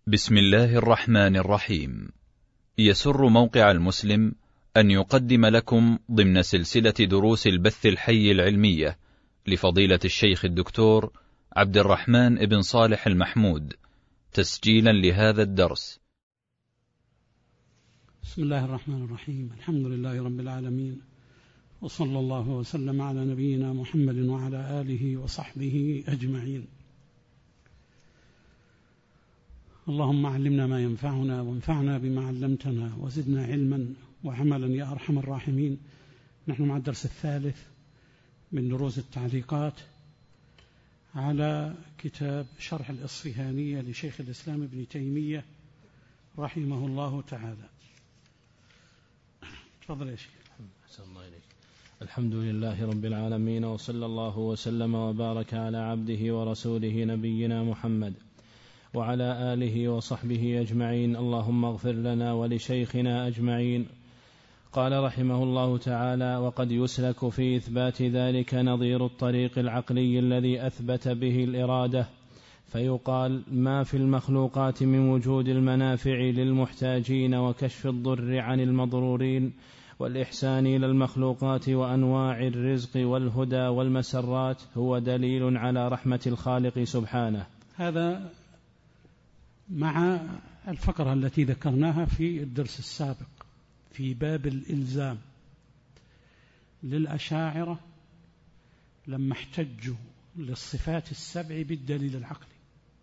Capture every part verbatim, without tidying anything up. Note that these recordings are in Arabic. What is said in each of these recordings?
بسم الله الرحمن الرحيم. يسر موقع المسلم أن يقدم لكم ضمن سلسلة دروس البث الحي العلمية لفضيلة الشيخ الدكتور عبد الرحمن بن صالح المحمود تسجيلا لهذا الدرس. بسم الله الرحمن الرحيم. الحمد لله رب العالمين، وصلى الله وسلم على نبينا محمد وعلى آله وصحبه أجمعين. اللهم علمنا ما ينفعنا وانفعنا بما علمتنا وزدنا علما وعملا يا أرحم الراحمين. نحن مع الدرس الثالث من دروس التعليقات على كتاب شرح الإصفهانية لشيخ الإسلام ابن تيمية رحمه الله تعالى. تفضل يا شيخ. أحسن الله إليك. الحمد لله رب العالمين، وصلى الله وسلم وبارك على عبده ورسوله نبينا محمد وعلى آله وصحبه أجمعين. اللهم اغفر لنا ولشيخنا أجمعين. قال رحمه الله تعالى: وقد يسلك في إثبات ذلك نظير الطريق العقلي الذي أثبت به الإرادة، فيقال: ما في المخلوقات من وجود المنافع للمحتاجين وكشف الضر عن المضرورين والإحسان إلى المخلوقات وأنواع الرزق والهدى والمسرات هو دليل على رحمة الخالق سبحانه. هذا مع الفقرة التي ذكرناها في الدرس السابق في باب الإلزام للأشاعرة لما احتجوا للصفات السبع بالدليل العقلي،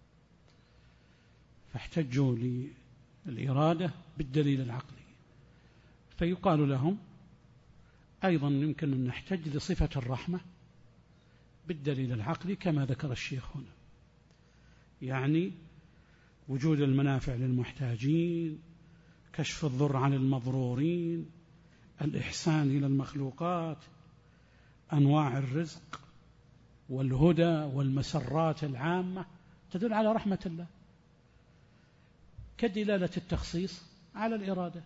فاحتجوا للإرادة بالدليل العقلي، فيقال لهم أيضا يمكن أن نحتج لصفة الرحمة بالدليل العقلي كما ذكر الشيخ هنا، يعني وجود المنافع للمحتاجين، كشف الضر عن المضرورين، الإحسان إلى المخلوقات، أنواع الرزق والهدى والمسرات العامة تدل على رحمة الله، كدلالة التخصيص على الإرادة.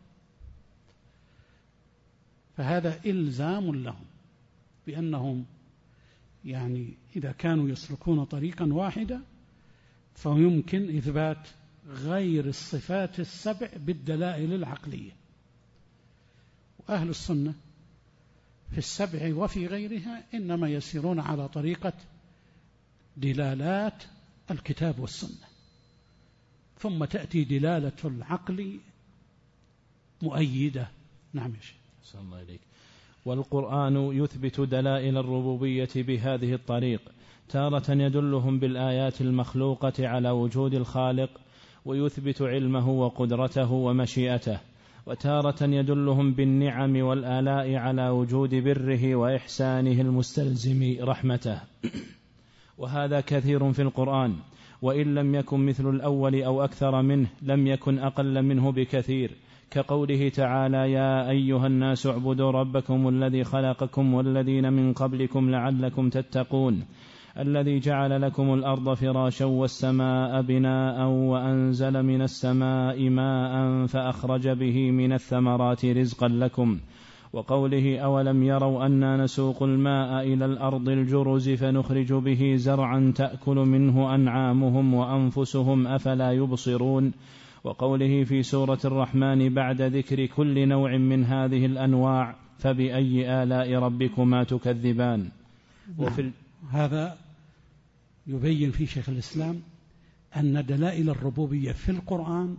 فهذا إلزام لهم بأنهم يعني إذا كانوا يسلكون طريقا واحدا فيمكن إثبات غير الصفات السبع بالدلائل العقلية. وأهل السنة في السبع وفي غيرها إنما يسيرون على طريقة دلالات الكتاب والسنة، ثم تأتي دلالة العقل مؤيدة. نعم يا شيخ. أحسن الله إليك. والقرآن يثبت دلائل الربوبية بهذه الطريق، تارة يدلهم بالآيات المخلوقة على وجود الخالق ويثبت علمه وقدرته ومشيئته، وتارة يدلهم بالنعم والآلاء على وجود بره وإحسانه المستلزم رحمته. وهذا كثير في القرآن، وإن لم يكن مثل الأول أو أكثر منه لم يكن أقل منه بكثير، كقوله تعالى: يا أيها الناس اعبدوا ربكم الذي خلقكم والذين من قبلكم لعلكم تتقون، الذي جعل لكم الأرض فراشا والسماء بناء وأنزل من السماء ماء فأخرج به من الثمرات رزقا لكم. وقوله: أولم يروا أنا نسوق الماء إلى الأرض الجرز فنخرج به زرعا تأكل منه أنعامهم وأنفسهم أفلا يبصرون. وقوله في سورة الرحمن بعد ذكر كل نوع من هذه الأنواع: فبأي آلاء ربكما تكذبان. وفي هذا يبين في شيخ الإسلام أن دلائل الربوبية في القرآن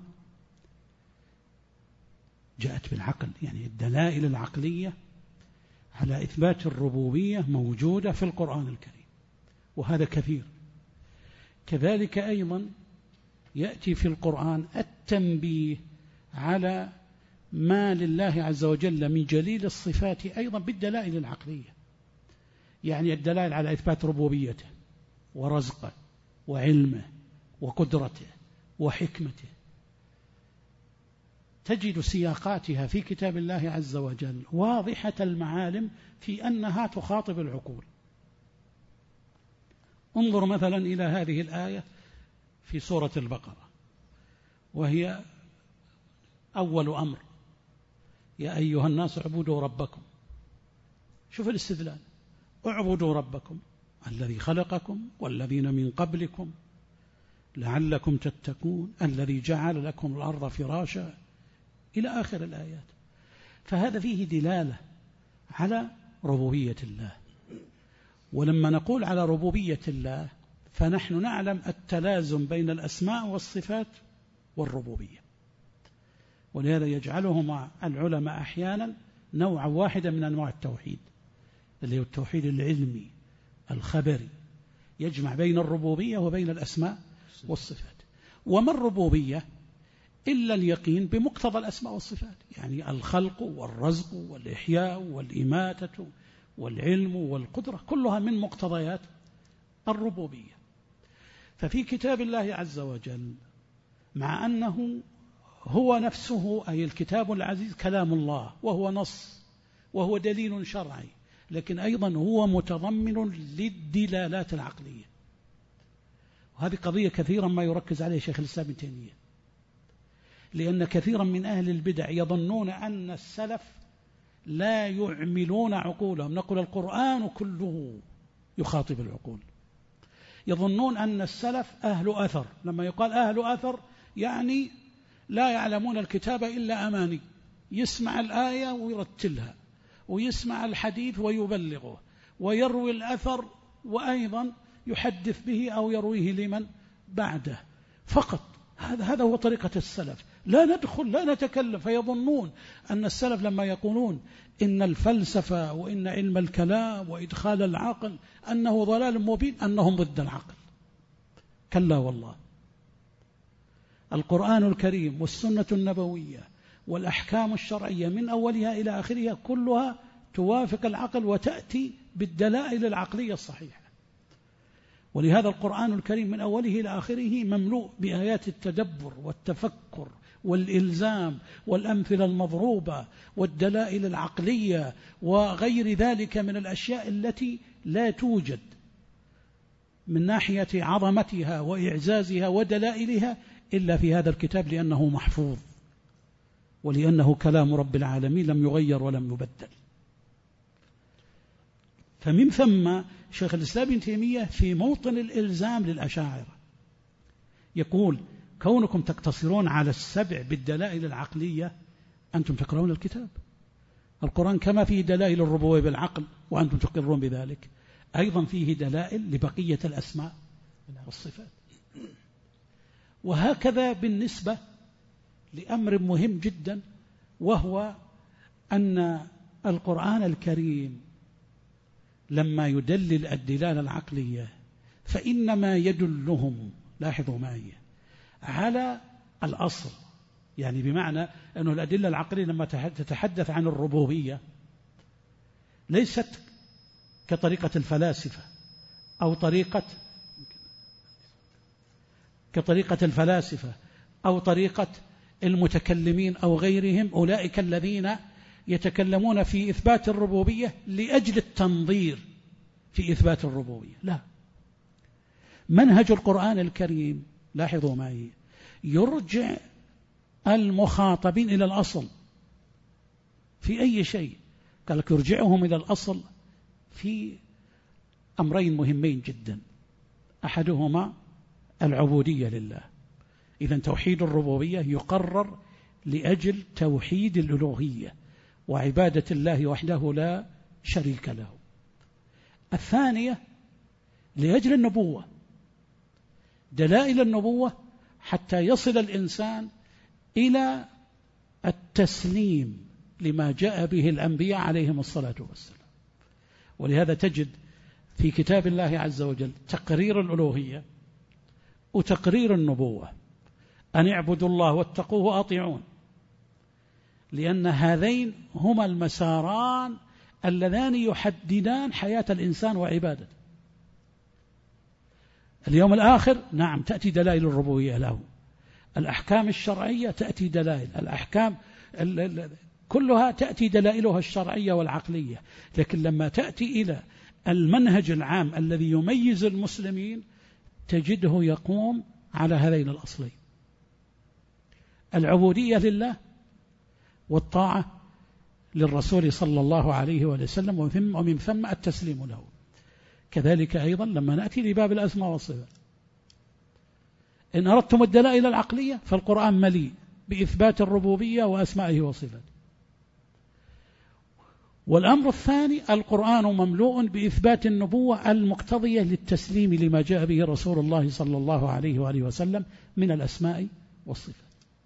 جاءت بالعقل، يعني الدلائل العقلية على إثبات الربوبية موجودة في القرآن الكريم، وهذا كثير. كذلك أيضا يأتي في القرآن التنبيه على ما لله عز وجل من جليل الصفات أيضا بالدلائل العقلية، يعني الدلائل على إثبات ربوبيته ورزقه وعلمه وقدرته وحكمته، تجد سياقاتها في كتاب الله عز وجل واضحة المعالم في أنها تخاطب العقول. انظر مثلا إلى هذه الآية في سورة البقرة، وهي أول أمر: يا أيها الناس اعبدوا ربكم. شوف الاستدلال: اعبدوا ربكم الذي خلقكم والذين من قبلكم لعلكم تتقون الذي جعل لكم الأرض فراشا إلى آخر الآيات. فهذا فيه دلالة على ربوبية الله. ولما نقول على ربوبية الله فنحن نعلم التلازم بين الأسماء والصفات والربوبية، ولهذا يجعلهما العلماء أحيانا نوعا واحدا من أنواع التوحيد، اللي هو التوحيد العلمي الخبري، يجمع بين الربوبية وبين الأسماء والصفات. وما الربوبية إلا اليقين بمقتضى الأسماء والصفات، يعني الخلق والرزق والإحياء والإماتة والعلم والقدرة كلها من مقتضيات الربوبية. ففي كتاب الله عز وجل مع أنه هو نفسه أي الكتاب العزيز كلام الله وهو نص وهو دليل شرعي، لكن أيضا هو متضمن للدلالات العقلية. وهذه قضية كثيرا ما يركز عليها شيخ الإسلام ابن تيمية، لأن كثيرا من أهل البدع يظنون أن السلف لا يعملون عقولهم. نقول القرآن كله يخاطب العقول. يظنون أن السلف أهل أثر، لما يقال أهل أثر يعني لا يعلمون الكتاب إلا أماني، يسمع الآية ويرتلها، ويسمع الحديث ويبلغه، ويروي الأثر وأيضا يحدث به أو يرويه لمن بعده فقط. هذا هذا هو طريقة السلف. لا ندخل لا نتكلم. فيظنون أن السلف لما يقولون إن الفلسفة وإن علم الكلام وإدخال العقل أنه ضلال مبين أنهم ضد العقل. كلا والله، القرآن الكريم والسنة النبوية والأحكام الشرعية من أولها إلى آخرها كلها توافق العقل وتأتي بالدلائل العقلية الصحيحة. ولهذا القرآن الكريم من أوله إلى آخره مملوء بآيات التدبر والتفكر والإلزام والأمثلة المضروبة والدلائل العقلية وغير ذلك من الأشياء التي لا توجد من ناحية عظمتها وإعزازها ودلائلها إلا في هذا الكتاب، لأنه محفوظ ولأنه كلام رب العالمين لم يغير ولم يبدل. فمن ثم شيخ الإسلام ابن تيمية في موطن الإلزام للأشاعرة يقول: كونكم تقتصرون على السبع بالدلائل العقلية أنتم تقرؤون الكتاب. القرآن كما فيه دلائل الربوبية بالعقل وأنتم تقرون بذلك، أيضا فيه دلائل لبقية الأسماء والصفات. وهكذا بالنسبة لأمر مهم جدا، وهو أن القرآن الكريم لما يدلل الدلالة العقلية فإنما يدلهم، لاحظوا معي، على الأصل. يعني بمعنى أن الأدلة العقلية لما تتحدث عن الربوبية ليست كطريقة الفلاسفة أو طريقة كطريقة الفلاسفة أو طريقة المتكلمين أو غيرهم، أولئك الذين يتكلمون في إثبات الربوبية لأجل التنظير في إثبات الربوبية. لا، منهج القرآن الكريم لاحظوا معي يرجع المخاطبين إلى الأصل في أي شيء. قال لك يرجعهم إلى الأصل في أمرين مهمين جدا، أحدهما العبودية لله. إذن توحيد الربوبية يقرر لأجل توحيد الألوهية وعبادة الله وحده لا شريك له. الثانية لأجل النبوة، دلائل النبوة حتى يصل الإنسان إلى التسليم لما جاء به الأنبياء عليهم الصلاة والسلام. ولهذا تجد في كتاب الله عز وجل تقرير الألوهية وتقرير النبوة، أن اعبدوا الله واتقوه وأطيعون، لأن هذين هما المساران اللذان يحددان حياة الإنسان وعبادته. اليوم الآخر نعم تأتي دلائل الربوبية له، الأحكام الشرعية تأتي دلائل، الأحكام كلها تأتي دلائلها الشرعية والعقلية. لكن لما تأتي إلى المنهج العام الذي يميز المسلمين تجده يقوم على هذين الأصلين: العبودية لله والطاعة للرسول صلى الله عليه وسلم، ومن ثم التسليم له. كذلك أيضا لما نأتي لباب الأسماء والصفات إن أردتم الدلائل العقلية فالقرآن مليء بإثبات الربوبية وأسمائه وصفاته. والأمر الثاني القرآن مملوء بإثبات النبوة المقتضية للتسليم لما جاء به رسول الله صلى الله عليه وآله وسلم من الأسماء والصفات.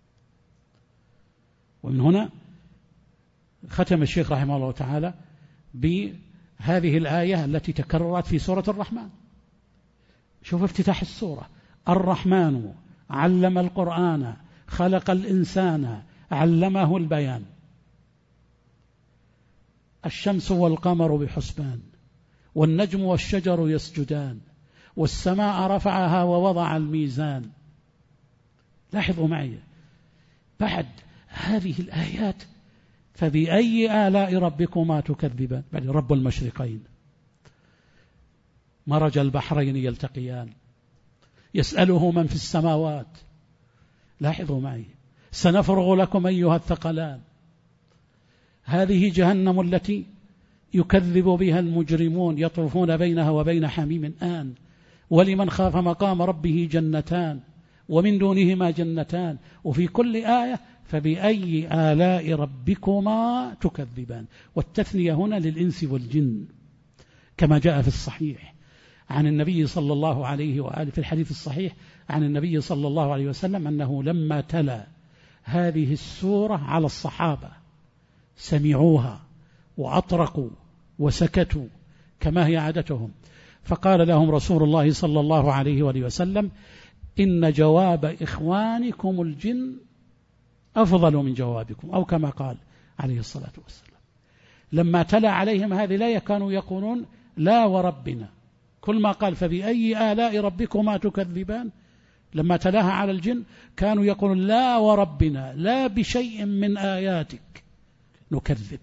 ومن هنا ختم الشيخ رحمه الله تعالى بهذه الآية التي تكررت في سورة الرحمن. شوف افتتاح السورة: الرحمن علم القرآن خلق الإنسان علمه البيان، الشمس والقمر بحسبان، والنجم والشجر يسجدان، والسماء رفعها ووضع الميزان. لاحظوا معي بعد هذه الآيات: فبأي آلاء ربكما تكذبان. بعد رب المشرقين، مرج البحرين يلتقيان، يسأله من في السماوات. لاحظوا معي: سنفرغ لكم أيها الثقلان. هذه جهنم التي يكذب بها المجرمون يطوفون بينها وبين حميم آن. ولمن خاف مقام ربه جنتان ومن دونهما جنتان. وفي كل آية: فبأي آلاء ربكما تكذبان. والتثنية هنا للإنس والجن، كما جاء في الصحيح عن النبي صلى الله عليه وآله، في الحديث الصحيح عن النبي صلى الله عليه وسلم أنه لما تلا هذه السورة على الصحابة سمعوها وأطرقوا وسكتوا كما هي عادتهم، فقال لهم رسول الله صلى الله عليه وآله وسلم: إن جواب إخوانكم الجن أفضل من جوابكم، أو كما قال عليه الصلاة والسلام. لما تلا عليهم هذه الآية كانوا يقولون: لا وربنا. كل ما قال فبأي آلاء ربكما تكذبان، لما تلاها على الجن كانوا يقولون: لا وربنا، لا بشيء من آياتك نكذب.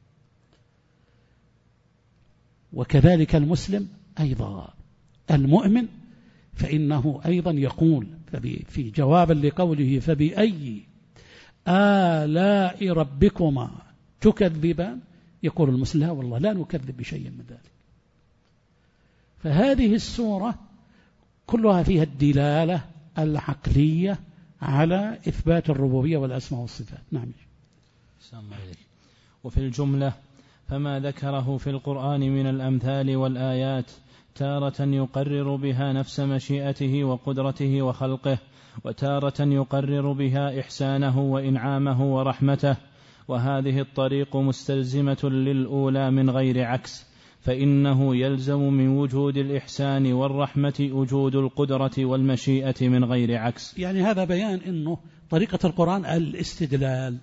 وكذلك المسلم أيضا المؤمن، فإنه أيضا يقول في جوابا لقوله فبأي آلاء ربكما تكذبان، يقول المسلم: لا والله لا نكذب بشيء من ذلك. فهذه السورة كلها فيها الدلالة العقلية على إثبات الربوبية والأسماء والصفات. نعم. وفي الجملة فما ذكره في القرآن من الأمثال والآيات تارة يقرر بها نفس مشيئته وقدرته وخلقه، وتارة يقرر بها إحسانه وإنعامه ورحمته، وهذه الطريق مستلزمة للأولى من غير عكس، فإنه يلزم من وجود الإحسان والرحمة وجود القدرة والمشيئة من غير عكس. يعني هذا بيان أنه طريقة القرآن الاستدلال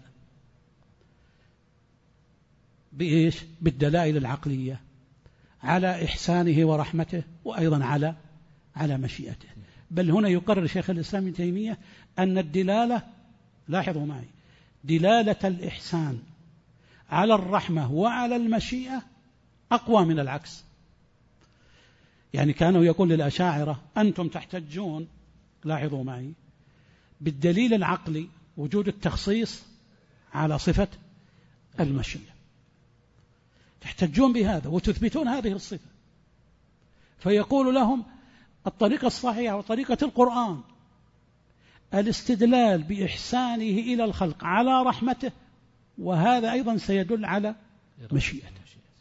بإيش؟ بالدلائل العقلية على إحسانه ورحمته، وأيضا على على مشيئته. بل هنا يقرر شيخ الإسلام ابن تيمية أن الدلالة، لاحظوا معي، دلالة الإحسان على الرحمة وعلى المشيئة أقوى من العكس. يعني كانوا يقول للأشاعرة: أنتم تحتجون، لاحظوا معي، بالدليل العقلي وجود التخصيص على صفة المشيئة، تحتجون بهذا وتثبتون هذه الصفة. فيقول لهم: الطريقة الصحيحة وطريقة القرآن الاستدلال بإحسانه إلى الخلق على رحمته، وهذا أيضا سيدل على مشيئته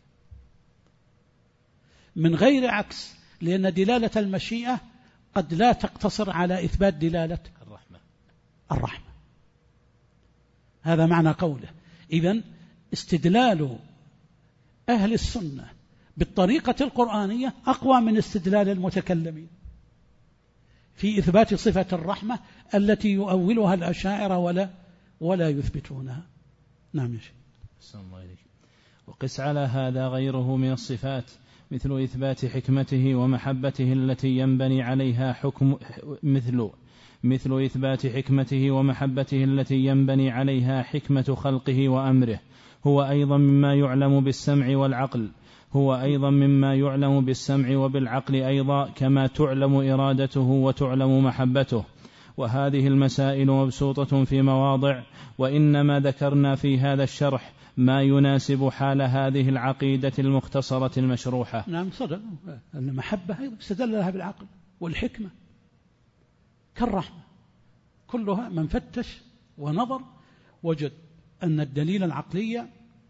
من غير عكس، لأن دلالة المشيئة قد لا تقتصر على إثبات دلالة الرحمة الرحمة هذا معنى قوله. إذن استدلال أهل السنة بالطريقة القرآنية أقوى من استدلال المتكلمين في إثبات صفة الرحمة التي يؤولها الأشاعرة ولا ولا يثبتونها. نعم يا شيخ. وقس على هذا غيره من الصفات، مثل إثبات حكمته ومحبته التي ينبني عليها حكم مثل مثل إثبات حكمته ومحبته التي ينبني عليها حكمة خلقه وأمره، هو أيضا مما يعلم بالسمع والعقل هو أيضا مما يعلم بالسمع وبالعقل أيضا، كما تعلم إرادته وتعلم محبته. وهذه المسائل مبسوطة في مواضع، وإنما ذكرنا في هذا الشرح ما يناسب حال هذه العقيدة المختصرة المشروحة. نعم صدق. المحبة أيضا استدل لها بالعقل والحكمة، كالرحمة، كلها من فتش ونظر وجد أن الدليل العقلي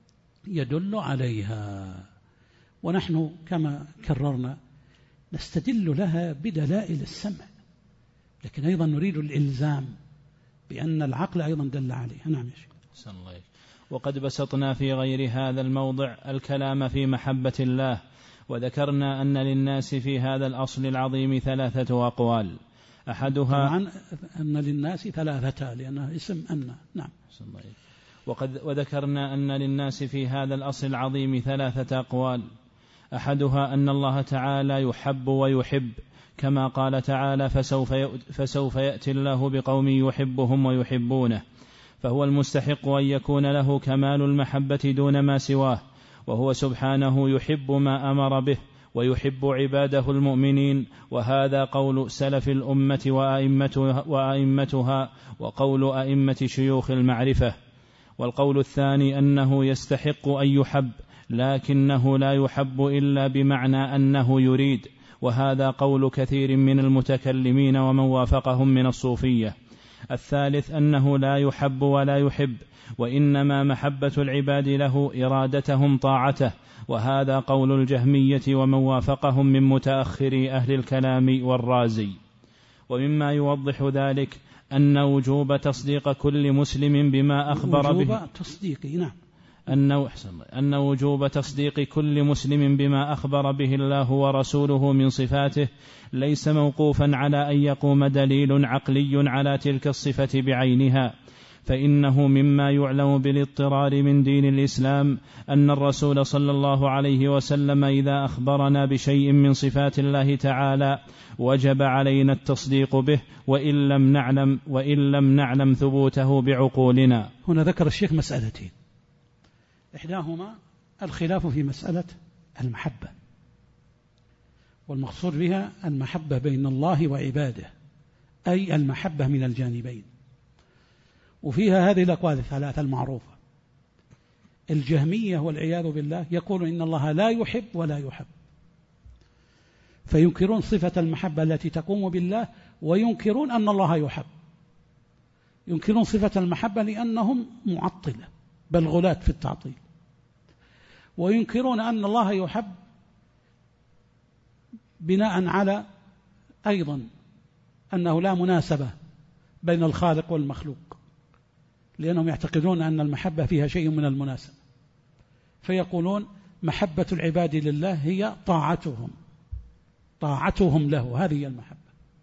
يدل عليها. ونحن كما كررنا نستدل لها بدلائل السمع، لكن أيضا نريد الإلزام بأن العقل أيضا دل عليها. نعم يا شيخ. وقد بسطنا في غير هذا الموضع الكلام في محبة الله، وذكرنا أن للناس في هذا الأصل العظيم ثلاثة أقوال، أحدها طبعا أن للناس ثلاثة لأنها اسم أن. نعم. وقد وذكرنا أن للناس في هذا الأصل العظيم ثلاثة أقوال، أحدها أن الله تعالى يحب ويحب، كما قال تعالى فسوف, فسوف يأتي الله بقوم يحبهم ويحبونه، فهو المستحق أن يكون له كمال المحبة دون ما سواه، وهو سبحانه يحب ما أمر به ويحب عباده المؤمنين، وهذا قول سلف الأمة وأئمتها, وأئمتها وقول أئمة شيوخ المعرفة. والقول الثاني أنه يستحق أن يحب، لكنه لا يحب إلا بمعنى أنه يريد، وهذا قول كثير من المتكلمين ومن وافقهم من الصوفية. الثالث أنه لا يحب ولا يحب، وإنما محبة العباد له إرادتهم طاعته، وهذا قول الجهمية ومن وافقهم من متأخري أهل الكلام والرازي. ومما يوضح ذلك أن وجوب تصديق كل مسلم بما أخبر به وجوب تصديق نعم أن أن وجوب تصديق كل مسلم بما أخبر به الله ورسوله من صفاته ليس موقوفا على أن يقوم دليل عقلي على تلك الصفة بعينها، فإنه مما يعلم بالاضطرار من دين الإسلام أن الرسول صلى الله عليه وسلم إذا أخبرنا بشيء من صفات الله تعالى وجب علينا التصديق به، وإن لم نعلم وإن لم نعلم ثبوته بعقولنا. هنا ذكر الشيخ مسألتين، إحداهما الخلاف في مسألة المحبة، والمقصود بها المحبة بين الله وعباده، أي المحبة من الجانبين. وفيها هذه الأقوال الثلاثة المعروفة. الجهمية والعياذ بالله يقول إن الله لا يحب ولا يحب، فينكرون صفة المحبة التي تقوم بالله، وينكرون أن الله يحب. ينكرون صفة المحبة لأنهم معطلة بل غلاة في التعطيل، وينكرون أن الله يحب بناء على أيضا أنه لا مناسبة بين الخالق والمخلوق، لأنهم يعتقدون أن المحبة فيها شيء من المناسبة، فيقولون محبة العباد لله هي طاعتهم طاعتهم له، هذه المحبة.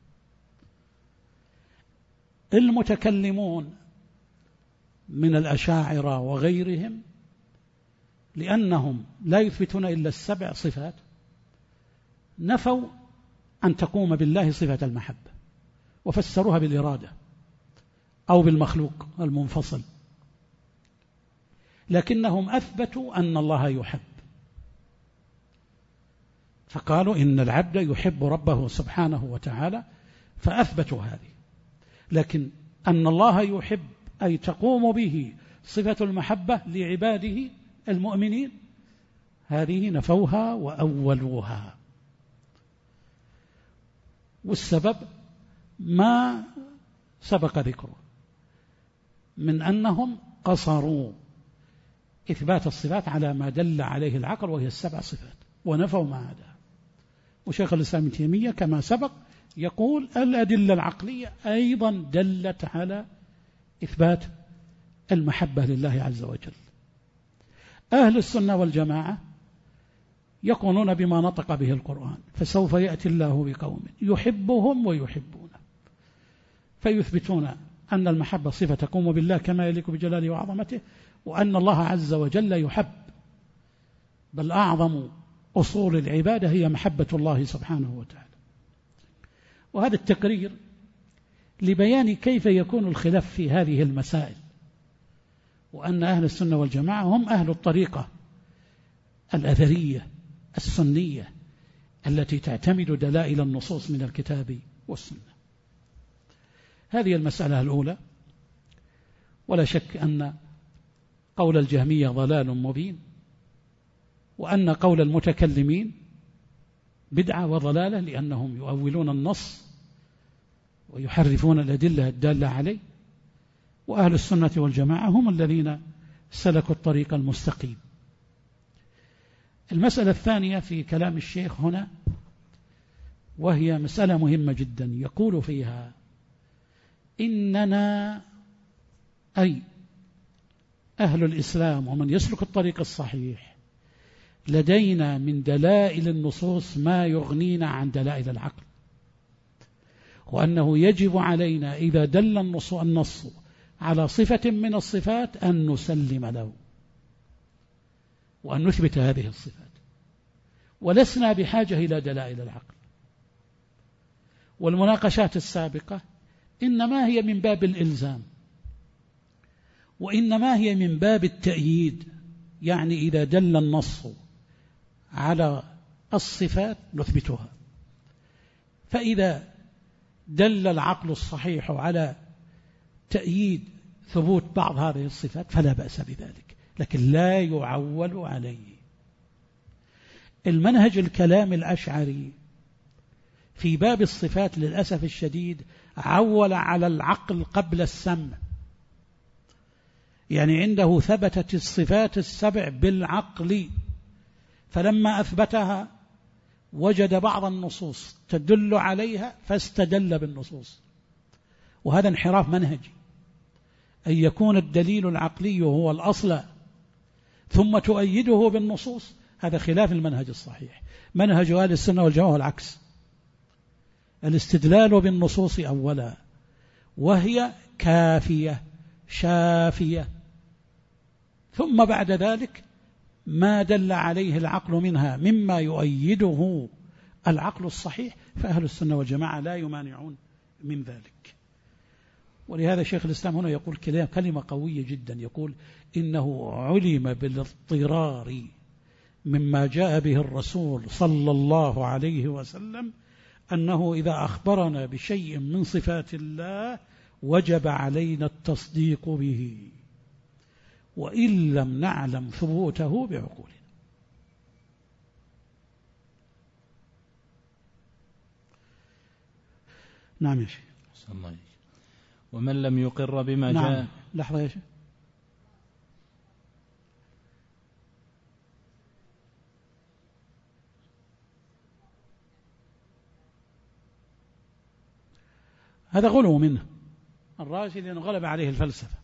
المتكلمون من الأشاعرة وغيرهم لأنهم لا يثبتون إلا السبع صفات نفوا أن تقوم بالله صفة المحبة، وفسروها بالإرادة أو بالمخلوق المنفصل، لكنهم أثبتوا أن الله يحب، فقالوا إن العبد يحب ربه سبحانه وتعالى، فأثبتوا هذه. لكن أن الله يحب أي تقوم به صفة المحبة لعباده المؤمنين، هذه نفوها وأولوها. والسبب ما سبق ذكره من أنهم قصروا إثبات الصفات على ما دل عليه العقل، وهي السبع صفات، ونفوا ما عداها. وشيخ الإسلام ابن تيمية كما سبق يقول الأدلة العقلية أيضا دلت على إثبات المحبة لله عز وجل. أهل السنة والجماعة يقولون بما نطق به القرآن فسوف يأتي الله بقوم يحبهم ويحبونه، فيثبتون أن المحبة صفة تقوم بالله كما يليق بجلاله وعظمته، وأن الله عز وجل يحب، بل أعظم أصول العبادة هي محبة الله سبحانه وتعالى. وهذا التقرير لبيان كيف يكون الخلاف في هذه المسائل، وأن أهل السنة والجماعة هم أهل الطريقة الأثرية السنية التي تعتمد دلائل النصوص من الكتاب والسنة. هذه المسألة الأولى. ولا شك أن قول الجهمية ضلال مبين، وأن قول المتكلمين بدعة وضلالة، لأنهم يؤولون النص ويحرفون الأدلة الدالة عليه. وأهل السنة والجماعة هم الذين سلكوا الطريق المستقيم. المسألة الثانية في كلام الشيخ هنا، وهي مسألة مهمة جدا، يقول فيها: إننا أي أهل الإسلام ومن يسلك الطريق الصحيح لدينا من دلائل النصوص ما يغنينا عن دلائل العقل، وأنه يجب علينا إذا دل النص على صفة من الصفات أن نسلم له وأن نثبت هذه الصفات، ولسنا بحاجة إلى دلائل العقل. والمناقشات السابقة إنما هي من باب الإلزام، وإنما هي من باب التأييد، يعني إذا دل النص على الصفات نثبتها، فإذا دل العقل الصحيح على تأييد ثبوت بعض هذه الصفات فلا بأس بذلك، لكن لا يعول عليه. المنهج الكلام الأشعري في باب الصفات للأسف الشديد عول على العقل قبل السمع، يعني عنده ثبتت الصفات السبع بالعقل، فلما أثبتها وجد بعض النصوص تدل عليها فاستدل بالنصوص، وهذا انحراف منهجي، أن يكون الدليل العقلي هو الأصل ثم تؤيده بالنصوص، هذا خلاف المنهج الصحيح. منهج أهل السنة والجماعة العكس، الاستدلال بالنصوص أولا، وهي كافية شافية، ثم بعد ذلك ما دل عليه العقل منها مما يؤيده العقل الصحيح، فأهل السنة والجماعة لا يمانعون من ذلك. ولهذا شيخ الإسلام هنا يقول كلمة قوية جدا، يقول: إنه علم بالاضطرار مما جاء به الرسول صلى الله عليه وسلم أنه إذا أخبرنا بشيء من صفات الله وجب علينا التصديق به وإن لم نعلم ثبوته بعقولنا. نعم يا شيخ. ومن لم يقر بما نعم. جاء. لحظة يا شيخ. هذا غلو منه الرازي لأنه غلب عليه الفلسفة،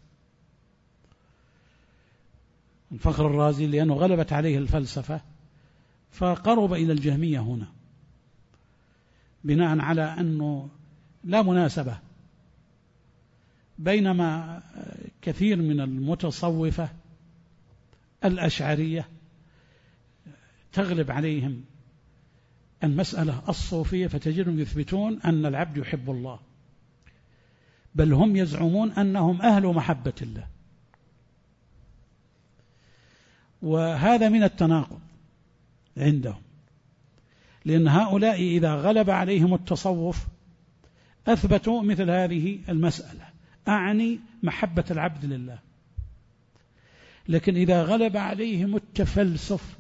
الفخر الرازي لأنه غلبت عليه الفلسفة فقرب إلى الجهمية هنا، بناء على أنه لا مناسبة بينما كثير من المتصوفة الأشعرية تغلب عليهم المسألة الصوفية، فتجدهم يثبتون أن العبد يحب الله، بل هم يزعمون أنهم أهل محبة الله، وهذا من التناقض عندهم، لأن هؤلاء إذا غلب عليهم التصوف أثبتوا مثل هذه المسألة، أعني محبة العبد لله. لكن إذا غلب عليهم التفلسف،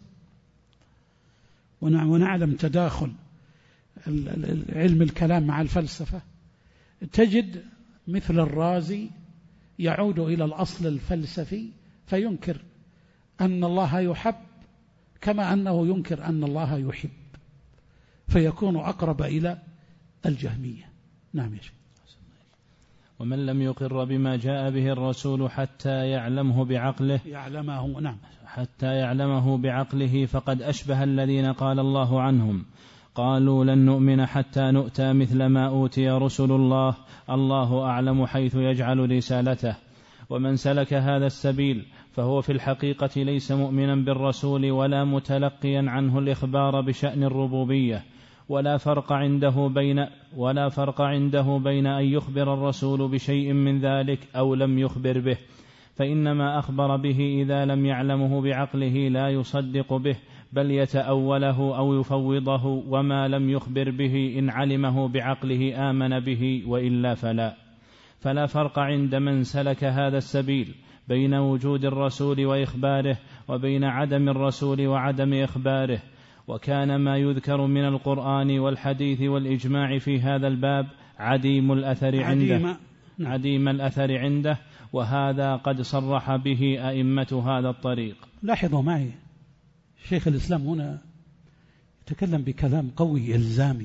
ونعلم تداخل علم الكلام مع الفلسفة، تجد مثل الرازي يعود إلى الأصل الفلسفي فينكر أن الله يحب كما أنه ينكر أن الله يحب، فيكون أقرب إلى الجهمية. نعم يا شيخ. ومن لم يقر بما جاء به الرسول حتى يعلمه بعقله يعلمه نعم حتى يعلمه بعقله فقد أشبه الذين قال الله عنهم: قالوا لن نؤمن حتى نؤتى مثل ما أوتي رسل الله، الله أعلم حيث يجعل رسالته. ومن سلك هذا السبيل فهو في الحقيقة ليس مؤمنا بالرسول ولا متلقيا عنه الإخبار بشأن الربوبية، ولا فرق عنده بين ولا فرق عنده بين أن يخبر الرسول بشيء من ذلك أو لم يخبر به، فإنما أخبر به إذا لم يعلمه بعقله لا يصدق به بل يتأوله أو يفوضه، وما لم يخبر به إن علمه بعقله آمن به وإلا فلا. فلا فرق عند من سلك هذا السبيل بين وجود الرسول وإخباره وبين عدم الرسول وعدم إخباره. وكان ما يذكر من القرآن والحديث والإجماع في هذا الباب عديم الأثر عنده عديم, عديم الأثر عنده، وهذا قد صرح به أئمة هذا الطريق. لاحظوا معي، شيخ الإسلام هنا يتكلم بكلام قوي إلزامي،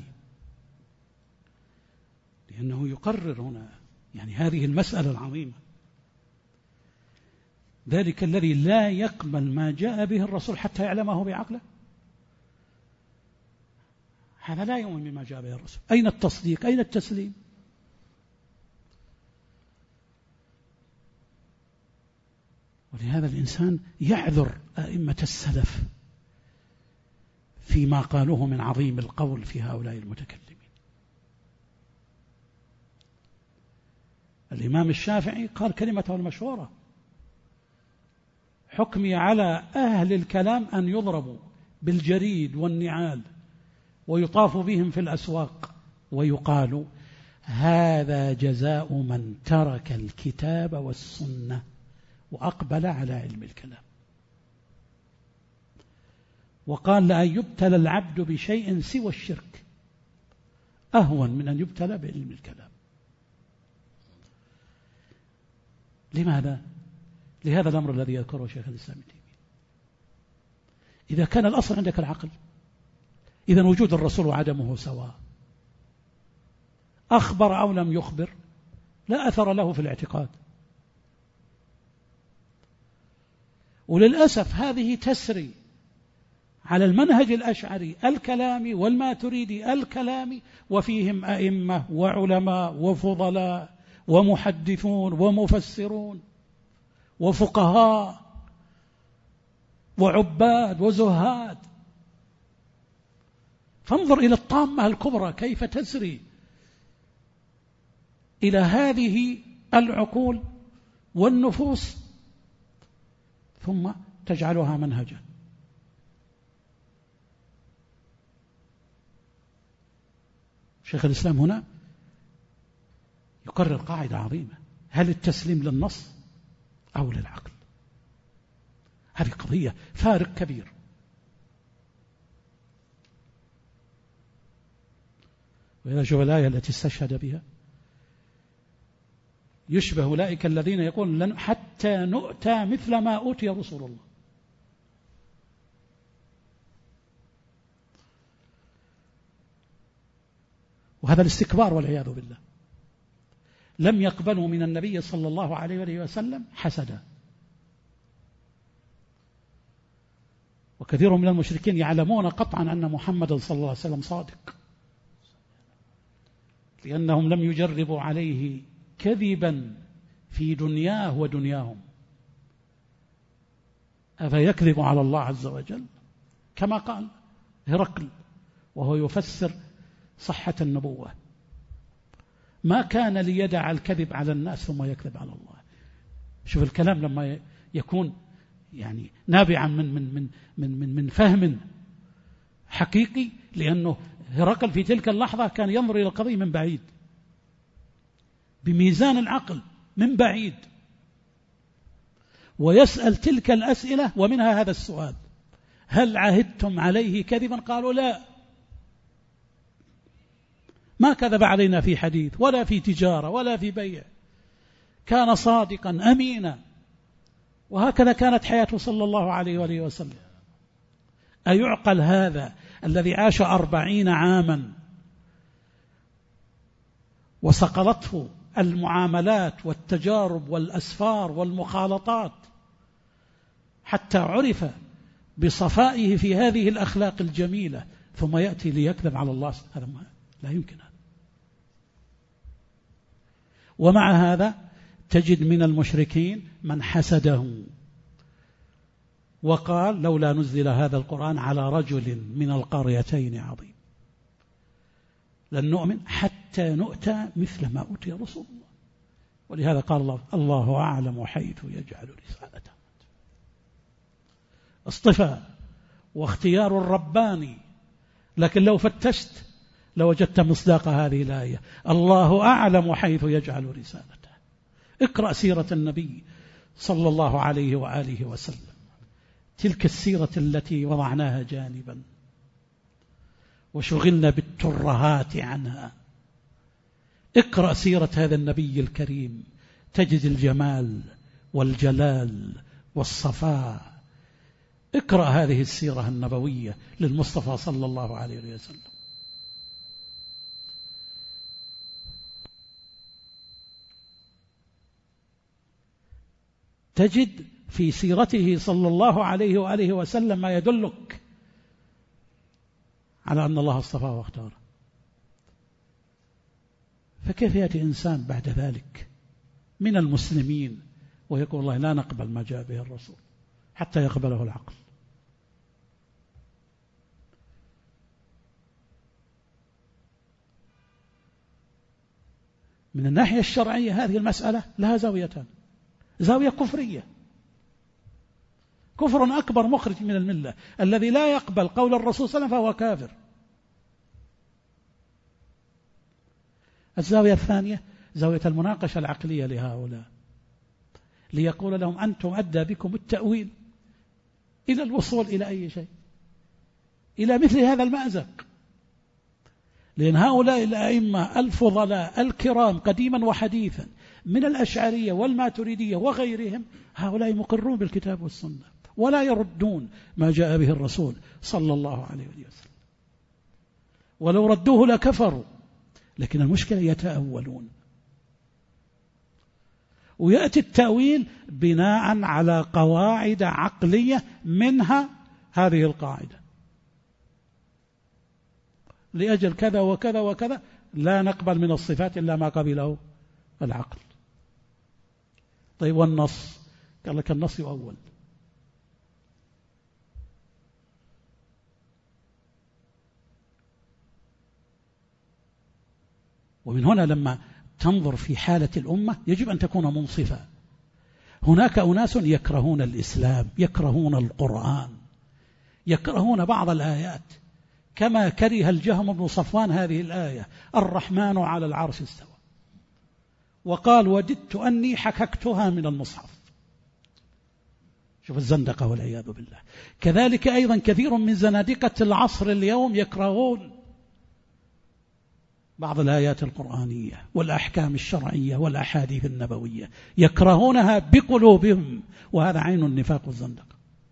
لأنه يقرر هنا يعني هذه المسألة العظيمة. ذلك الذي لا يقبل ما جاء به الرسول حتى يعلمه بعقله، هذا لا يؤمن بما جاء به الرسول. أين التصديق؟ أين التسليم؟ ولهذا الإنسان يعذر أئمة السلف فيما قالوه من عظيم القول في هؤلاء المتكلمين. الإمام الشافعي قال كلمته المشهورة: حكمي على أهل الكلام أن يضربوا بالجريد والنعال ويطاف بهم في الأسواق ويقال هذا جزاء من ترك الكتاب والسنة وأقبل على علم الكلام. وقال لأن يبتلى العبد بشيء سوى الشرك أهون من أن يبتلى بعلم الكلام. لماذا؟ لهذا الأمر الذي يذكره شيخ الإسلام ابن تيمية. إذا كان الأصل عندك العقل، إذا وجود الرسول وعدمه سواء، أخبر أو لم يخبر لا أثر له في الاعتقاد. وللأسف هذه تسري على المنهج الأشعري الكلامي والماتريدي الكلامي، وفيهم أئمة وعلماء وفضلاء ومحدثون ومفسرون وفقهاء وعباد وزهاد. فانظر إلى الطامة الكبرى كيف تسري إلى هذه العقول والنفوس ثم تجعلها منهجا. شيخ الإسلام هنا يقرر قاعدة عظيمة: هل التسليم للنص أو للعقل؟ هذه قضية فارق كبير. وإذا شوف الآية التي استشهد بها يشبه أولئك الذين يقول لن حتى نؤتى مثل ما أوتي رسول الله. وهذا الاستكبار والعياذ بالله. لم يقبلوا من النبي صلى الله عليه وآله وسلم حسدا. وكثير من المشركين يعلمون قطعا أن محمد صلى الله عليه وسلم صادق، لأنهم لم يجربوا عليه كذبا في دنياه ودنياهم. أفيكذب على الله عز وجل؟ كما قال هرقل وهو يفسر صحة النبوة: ما كان ليدع الكذب على الناس ثم يكذب على الله. شوف الكلام لما يكون يعني نابعا من من من من من, من فهم حقيقي، لأنه هرقل في تلك اللحظة كان ينظر إلى القضية من بعيد بميزان العقل من بعيد، ويسأل تلك الأسئلة، ومنها هذا السؤال: هل عهدتم عليه كذبا؟ قالوا لا، ما كذب علينا في حديث ولا في تجارة ولا في بيع، كان صادقا أمينا. وهكذا كانت حياته صلى الله عليه وآله وسلم. أيعقل هذا الذي عاش أربعين عاما وصقلته المعاملات والتجارب والأسفار والمخالطات حتى عرف بصفائه في هذه الأخلاق الجميلة، ثم يأتي ليكذب على الله؟ هذا ما لا يمكن هذا. ومع هذا تجد من المشركين من حسده وقال لولا نزل هذا القرآن على رجل من القريتين عظيم، لن نؤمن حتى نؤتى مثل ما أوتي رسول الله. ولهذا قال الله: الله أعلم حيث يجعل رسالته. اصطفاء واختيار الرباني. لكن لو فتشت لوجدت مصداق هذه الآية: الله أعلم حيث يجعل رسالته. اقرأ سيرة النبي صلى الله عليه وآله وسلم، تلك السيرة التي وضعناها جانبا وشغلنا بالترهات عنها. اقرأ سيرة هذا النبي الكريم تجد الجمال والجلال والصفاء. اقرأ هذه السيرة النبوية للمصطفى صلى الله عليه وسلم. تجد في سيرته صلى الله عليه وآله وسلم ما يدلك على أن الله اصطفاه واختاره. فكيف يأتي إنسان بعد ذلك من المسلمين ويقول الله لا نقبل ما جاء به الرسول حتى يقبله العقل؟ من الناحية الشرعية هذه المسألة لها زاويتان: زاوية كفرية، كفر أكبر مخرج من الملة، الذي لا يقبل قول الرسول صلى الله عليه وسلم فهو كافر. الزاوية الثانية زاوية المناقشة العقلية لهؤلاء، ليقول لهم أنتم أدى بكم التأويل إلى الوصول إلى أي شيء، إلى مثل هذا المأزق. لأن هؤلاء الأئمة الفضلاء الكرام قديما وحديثا من الأشعرية والماتريدية وغيرهم، هؤلاء مقرون بالكتاب والسنة ولا يردون ما جاء به الرسول صلى الله عليه وسلم، ولو ردوه لكفروا. لكن المشكلة يتأولون، ويأتي التأويل بناء على قواعد عقلية، منها هذه القاعدة: لأجل كذا وكذا وكذا لا نقبل من الصفات إلا ما قبله العقل. طيب والنص؟ قال لك النص يؤول. ومن هنا لما تنظر في حالة الأمة يجب أن تكون منصفة. هناك أناس يكرهون الإسلام، يكرهون القرآن، يكرهون بعض الآيات، كما كره الجهم بن صفوان هذه الآية: الرحمن على العرش استوى، وقال وددت أني حككتها من المصحف. شوف الزندقة والعياذ بالله. كذلك أيضا كثير من زنادقة العصر اليوم يكرهون بعض الآيات القرآنية والأحكام الشرعية والأحاديث النبوية، يكرهونها بقلوبهم، وهذا عين النفاق والزندقة.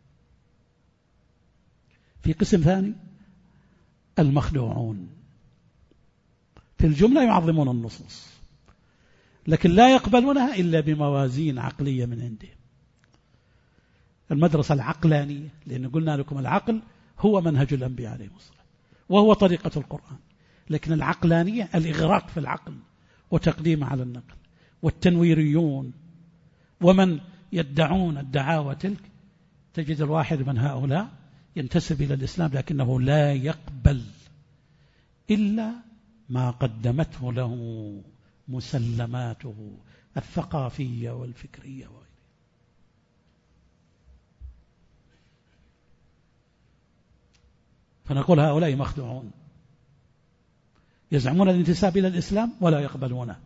في قسم ثاني المخدوعون، في الجملة يعظمون النصوص لكن لا يقبلونها إلا بموازين عقلية من عندهم. المدرسة العقلانية، لأن قلنا لكم العقل هو منهج الأنبياء عليه الصلاة وهو طريقة القرآن، لكن العقلانية الإغراق في العقل وتقديم على النقل. والتنويريون ومن يدعون الدعاوى تلك، تجد الواحد من هؤلاء ينتسب إلى الإسلام لكنه لا يقبل إلا ما قدمته له مسلماته الثقافية والفكرية وغيرها. فنقول هؤلاء مخدوعون، يزعمون الانتساب إلى الإسلام ولا يقبلونه.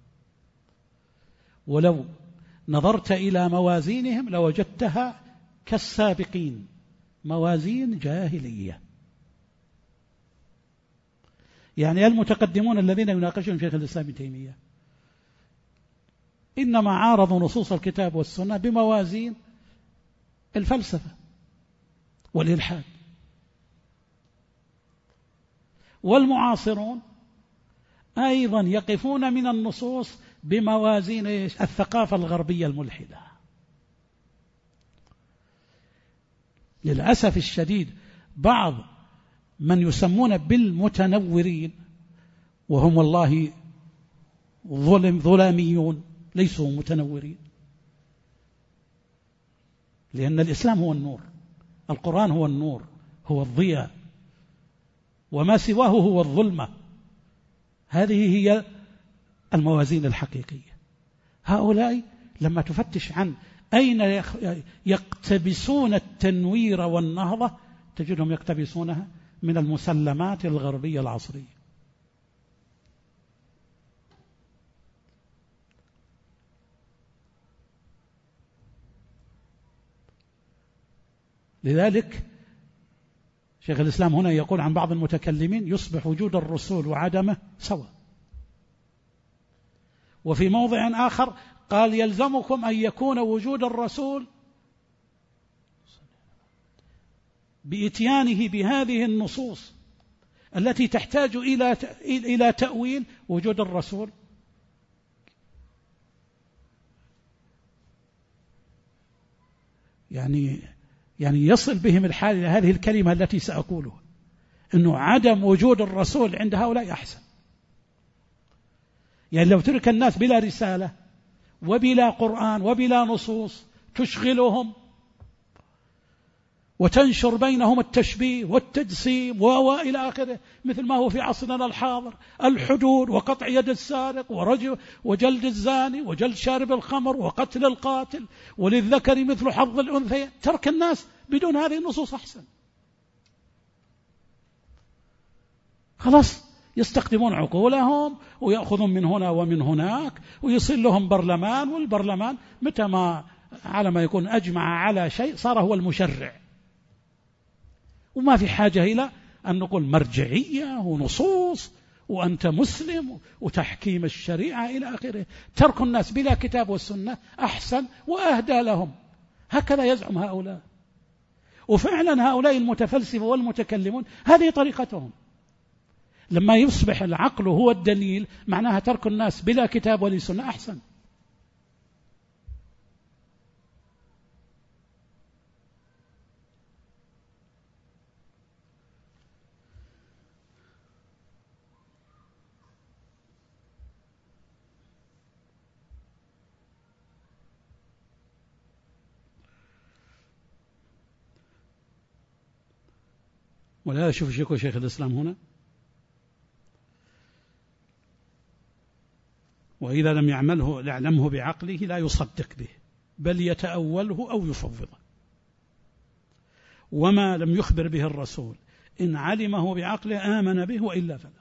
ولو نظرت إلى موازينهم لوجدتها كالسابقين، موازين جاهلية. يعني المتقدمون الذين يناقشون شيخ الإسلام ابن تيمية إنما عارضوا نصوص الكتاب والسنة بموازين الفلسفة والإلحاد. والمعاصرون أيضا يقفون من النصوص بموازين الثقافة الغربية الملحدة. للأسف الشديد بعض من يسمون بالمتنورين، وهم والله ظلم ظلاميون ليسوا متنورين، لأن الإسلام هو النور، القرآن هو النور، هو الضياء، وما سواه هو الظلمة. هذه هي الموازين الحقيقية. هؤلاء لما تفتش عن أين يقتبسون التنوير والنهضة تجدهم يقتبسونها من المسلمات الغربية العصرية. لذلك شيخ الإسلام هنا يقول عن بعض المتكلمين: يصبح وجود الرسول وعدمه سواء. وفي موضع آخر قال يلزمكم أن يكون وجود الرسول بإتيانه بهذه النصوص التي تحتاج إلى إلى تأويل وجود الرسول يعني يعني يصل بهم الحال إلى هذه الكلمة التي سأقولها، أنه عدم وجود الرسول عند هؤلاء أحسن. يعني لو ترك الناس بلا رسالة وبلا قرآن وبلا نصوص تشغلهم وتنشر بينهم التشبيه والتجسيم وإلى آخره، مثل ما هو في عصرنا الحاضر، الحدود وقطع يد السارق ورجل وجلد الزاني وجلد شارب الخمر وقتل القاتل وللذكر مثل حظ الأنثيين، ترك الناس بدون هذه النصوص أحسن. خلاص يستخدمون عقولهم ويأخذون من هنا ومن هناك ويصل لهم برلمان، والبرلمان متى ما على ما يكون أجمع على شيء صار هو المشرع، وما في حاجة إلى أن نقول مرجعية ونصوص وأنت مسلم وتحكيم الشريعة إلى آخره. ترك الناس بلا كتاب والسنة أحسن وأهدى لهم، هكذا يزعم هؤلاء. وفعلا هؤلاء المتفلسفة والمتكلمون هذه طريقتهم، لما يصبح العقل هو الدليل معناها ترك الناس بلا كتاب ولا سنة أحسن. ولا شوف شيخ شيخ الإسلام هنا، وإذا لم يعمله يعلمه بعقله لا يصدق به بل يتأوله أو يفوضه، وما لم يخبر به الرسول إن علمه بعقله آمن به وإلا فلا.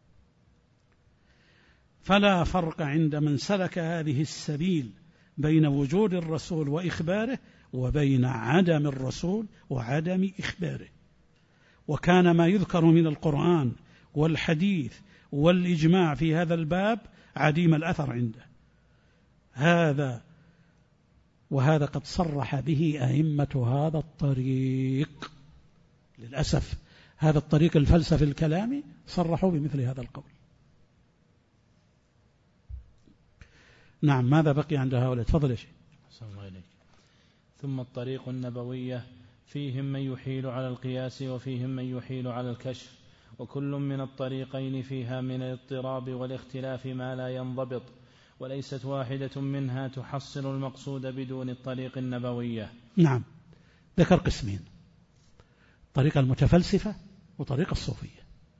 فلا فرق عند من سلك هذه السبيل بين وجود الرسول وإخباره وبين عدم الرسول وعدم إخباره. وكان ما يذكر من القرآن والحديث والإجماع في هذا الباب عديم الأثر عنده هذا، وهذا قد صرح به أئمة هذا الطريق. للأسف هذا الطريق الفلسفي الكلامي صرحوا بمثل هذا القول. نعم، ماذا بقي عند هؤلاء؟ تفضل يا شيخ. ثم الطريق النبوية فيهم من يحيل على القياس وفيهم من يحيل على الكشف، وكل من الطريقين فيها من الاضطراب والاختلاف ما لا ينضبط، وليست واحدة منها تحصل المقصود بدون الطريق النبوية. نعم، ذكر قسمين: طريق المتفلسفة وطريق الصوفية.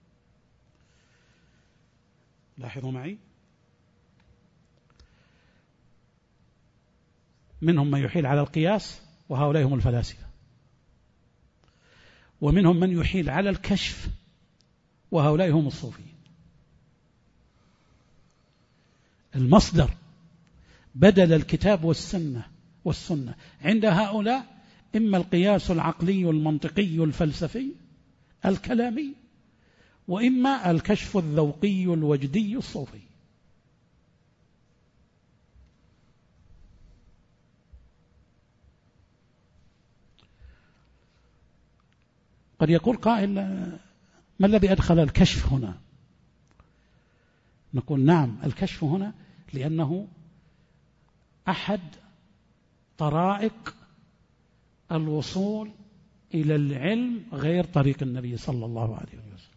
لاحظوا معي، منهم من يحيل على القياس وهؤلاء هم الفلاسفة، ومنهم من يحيل على الكشف وهؤلاء هم الصوفيين. المصدر بدل الكتاب والسنة والسنة عند هؤلاء إما القياس العقلي المنطقي الفلسفي الكلامي، وإما الكشف الذوقي الوجدي الصوفي. قد يقول قائل: ما الذي أدخل الكشف هنا؟ نقول: نعم، الكشف هنا لأنه أحد طرائق الوصول إلى العلم غير طريق النبي صلى الله عليه وسلم.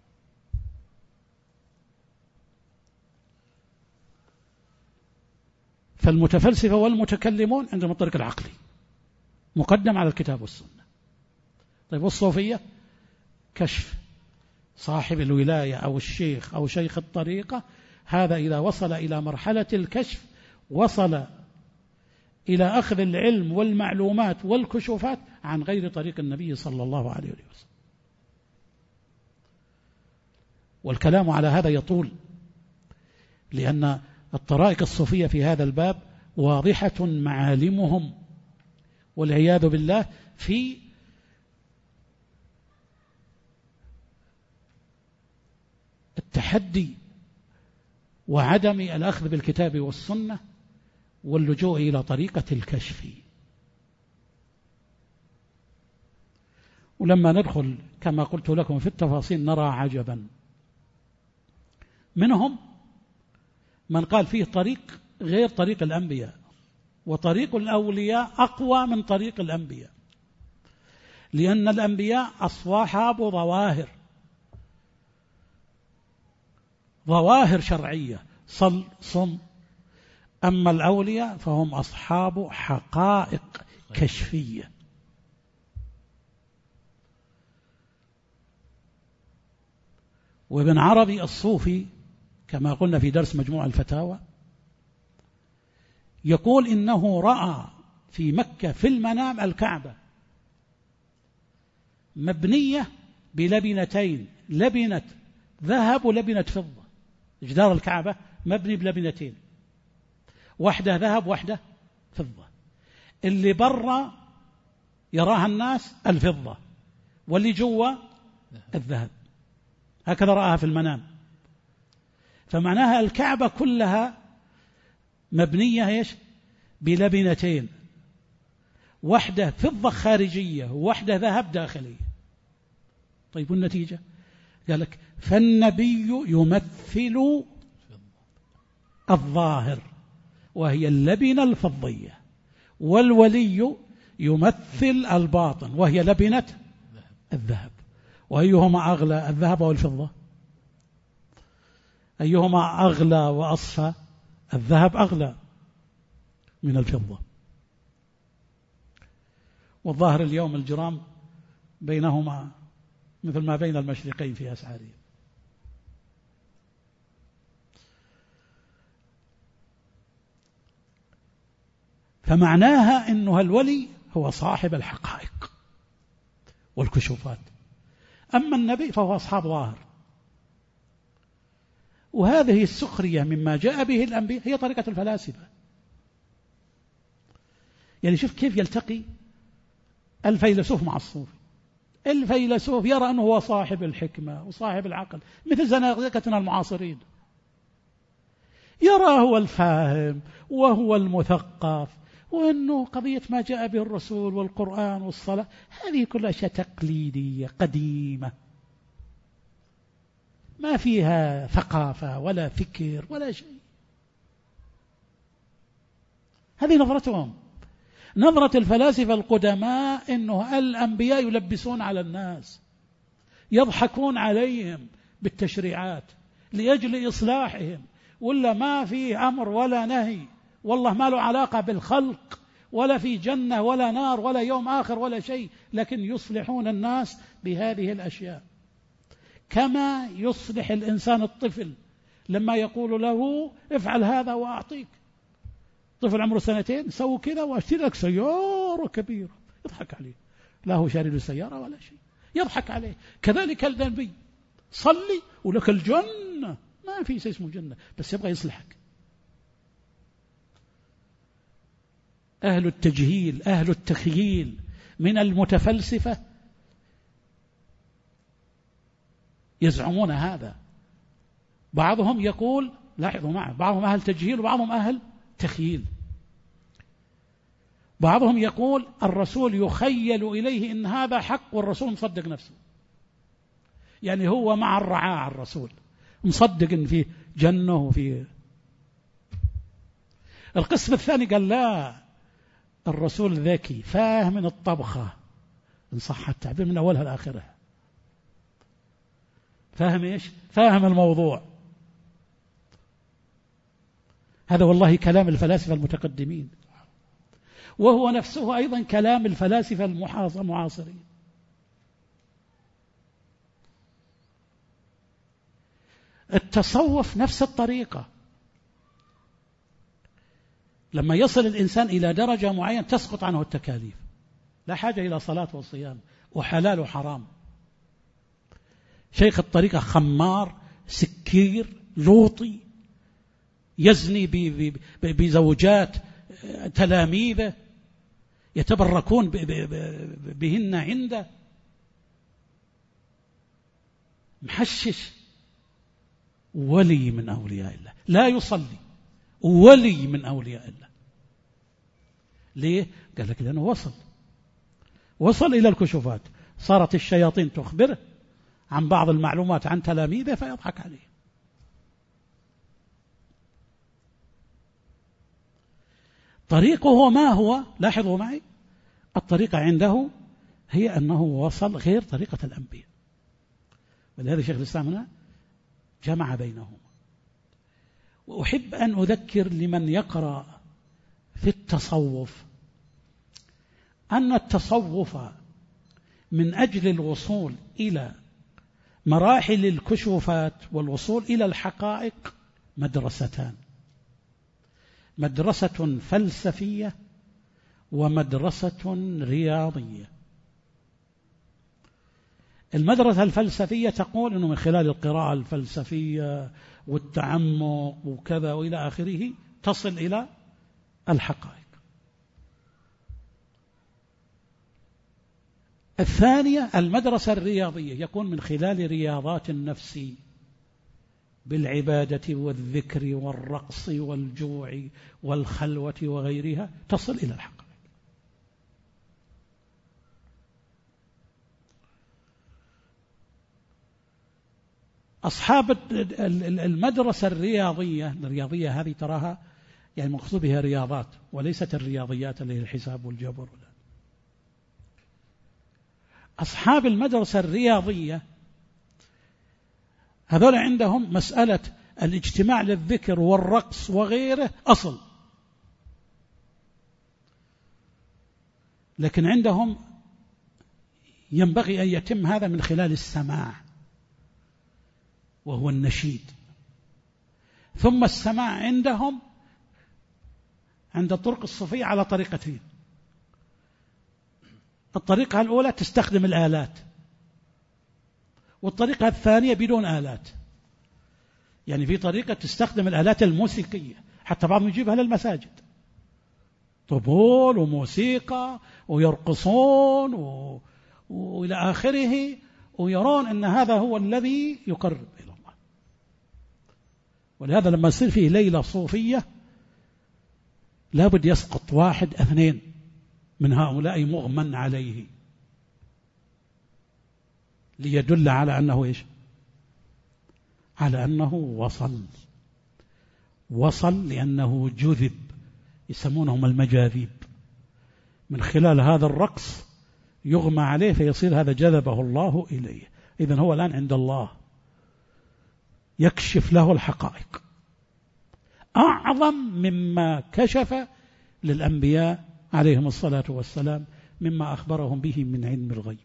فالمتفلسفة والمتكلمون عندهم الطريق العقلي مقدم على الكتاب والسنة. طيب، والصوفية كشف صاحب الولاية أو الشيخ أو شيخ الطريقة، هذا إذا وصل إلى مرحلة الكشف وصل إلى أخذ العلم والمعلومات والكشوفات عن غير طريق النبي صلى الله عليه وسلم. والكلام على هذا يطول، لأن الطرائق الصوفية في هذا الباب واضحة معالمهم والعياذ بالله في التحدي وعدم الأخذ بالكتاب والسنة واللجوء إلى طريقة الكشف. ولما ندخل كما قلت لكم في التفاصيل نرى عجبا، منهم من قال فيه طريق غير طريق الأنبياء، وطريق الأولياء أقوى من طريق الأنبياء، لأن الأنبياء أصحاب ظواهر ظواهر شرعية، صل صم، أما الأولياء فهم أصحاب حقائق كشفية. وابن عربي الصوفي كما قلنا في درس مجموع الفتاوى يقول إنه رأى في مكة في المنام الكعبة مبنية بلبنتين، لبنة ذهب ولبنة فضة. جدار الكعبة مبني بلبنتين، واحدة ذهب واحدة فضة. اللي برا يراها الناس الفضة، واللي جوا الذهب. هكذا رآها في المنام. فمعناها الكعبة كلها مبنية إيش؟ بلبنتين، واحدة فضة خارجية وواحدة ذهب داخلية. طيب والنتيجة؟ قال لك فالنبي يمثل الظاهر وهي اللبنة الفضية، والولي يمثل الباطن وهي لبنة الذهب. وأيهما أغلى، الذهب أو الفضة؟ أيهما أغلى وأصفى؟ الذهب أغلى من الفضة. والظاهر اليوم الجرام بينهما مثل ما بين المشرقين في أسعارهم. فمعناها أنه الولي هو صاحب الحقائق والكشوفات، أما النبي فهو أصحاب ظاهر. وهذه السخرية مما جاء به الأنبياء هي طريقة الفلاسفة. يعني شوف كيف يلتقي الفيلسوف مع الصوفي. الفيلسوف يرى أنه هو صاحب الحكمة وصاحب العقل، مثل زنادقتنا المعاصرين. يرى هو الفاهم وهو المثقف، وأنه قضية ما جاء به الرسول والقرآن والصلاة هذه كلها أشياء تقليدية قديمة ما فيها ثقافة ولا فكر ولا شيء. هذه نظرتهم. نظرة الفلاسفة القدماء أنه الأنبياء يلبسون على الناس، يضحكون عليهم بالتشريعات لأجل إصلاحهم، ولا ما في أمر ولا نهي، والله ما له علاقة بالخلق، ولا في جنة ولا نار ولا يوم آخر ولا شيء، لكن يصلحون الناس بهذه الأشياء. كما يصلح الإنسان الطفل لما يقول له افعل هذا وأعطيك. طفل عمره سنتين سووا كذا واشتري لك سيارة كبيرة، يضحك عليه، لا هو شاري له سيارة ولا شيء، يضحك عليه. كذلك النبي صلي ولك الجنة، ما في شيء اسمه جنة، بس يبغى يصلحك. أهل التجهيل أهل التخييل من المتفلسفة يزعمون هذا. بعضهم يقول، لاحظوا معه، بعضهم أهل تجهيل وبعضهم أهل تخييل. بعضهم يقول الرسول يخيل إليه إن هذا حق والرسول مصدق نفسه، يعني هو مع الرعاع الرسول مصدق إن فيه جنة وفيه. القسم الثاني قال لا، الرسول ذكي فاهم من الطبخة إن صح التعبير من أولها لآخرها، فاهم إيش؟ فاهم الموضوع. هذا والله كلام الفلاسفة المتقدمين، وهو نفسه أيضا كلام الفلاسفة المعاصرين. التصوف نفس الطريقة. لما يصل الإنسان إلى درجة معينة تسقط عنه التكاليف، لا حاجة إلى صلاة وصيام وحلال وحرام. شيخ الطريقة خمار سكير لوطي يزني بزوجات تلاميذه يتبركون بهن عنده، محشش ولي من أولياء الله، لا يصلي، ولي من أولياء الله. ليه؟ قال لك لأنه وصل وصل إلى الكشوفات، صارت الشياطين تخبره عن بعض المعلومات عن تلاميذه فيضحك عليه. طريقه ما هو؟ لاحظوا معي، الطريقة عنده هي أنه وصل غير طريقة الأنبياء، ولهذا شيخ الإسلام هنا جمع بينهما. وأحب أن أذكر لمن يقرأ في التصوف أن التصوف من أجل الوصول إلى مراحل الكشوفات والوصول إلى الحقائق مدرستان: مدرسة فلسفية ومدرسة رياضية. المدرسة الفلسفية تقول أنه من خلال القراءة الفلسفية والتعمق وكذا وإلى آخره تصل إلى الحقائق. الثانية المدرسة الرياضية، يكون من خلال رياضات النفس بالعبادة والذكر والرقص والجوع والخلوة وغيرها تصل إلى الحقائق. أصحاب المدرسة الرياضية، الرياضية هذه تراها يعني مقصود بها رياضات وليست الرياضيات اللي هي الحساب والجبر. أصحاب المدرسة الرياضية هذول عندهم مسألة الاجتماع للذكر والرقص وغيره أصل، لكن عندهم ينبغي أن يتم هذا من خلال السماع وهو النشيد. ثم السماع عندهم عند الطرق الصوفية على طريقتين: الطريقة الأولى تستخدم الآلات، والطريقة الثانية بدون آلات. يعني في طريقة تستخدم الآلات الموسيقية، حتى بعضهم يجيبها للمساجد، طبول وموسيقى ويرقصون و... وإلى آخره، ويرون أن هذا هو الذي يقرب إلى الله. ولهذا لما يصير فيه ليلة صوفية لابد يسقط واحد اثنين من هؤلاء مغمى عليه ليدل على أنه إيش؟ على أنه وصل وصل لأنه جذب، يسمونهم المجاذيب. من خلال هذا الرقص يغمى عليه فيصير هذا جذبه الله إليه. إذن هو الآن عند الله يكشف له الحقائق أعظم مما كشف للأنبياء عليهم الصلاة والسلام مما أخبرهم به من علم الغيب.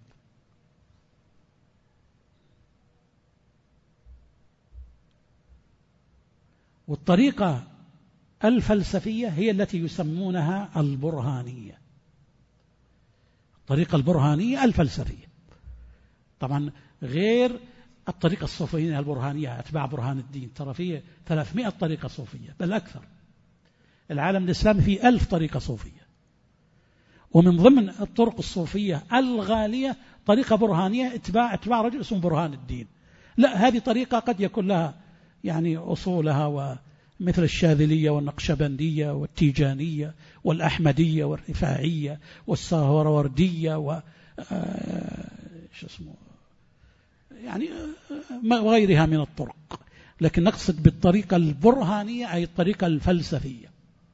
والطريقة الفلسفية هي التي يسمونها البرهانية. الطريقة البرهانية الفلسفية طبعا غير الطريقة الصوفية البرهانية، أتباع برهان الدين، ترى فيه ثلاثمائة طريقة صوفية بل أكثر. العالم الإسلامي فيه ألف طريقة صوفية، ومن ضمن الطرق الصوفية الغالية طريقة برهانية اتباع اتباع رجل اسمه برهان الدين. لا، هذه طريقة قد يكون لها يعني أصولها ومثل الشاذلية والنقشبندية والتيجانية والأحمدية والرفاعية والسهروردية و شو اسمه يعني وغيرها من الطرق، لكن نقصد بالطريقة البرهانية أي الطريقة الفلسفية.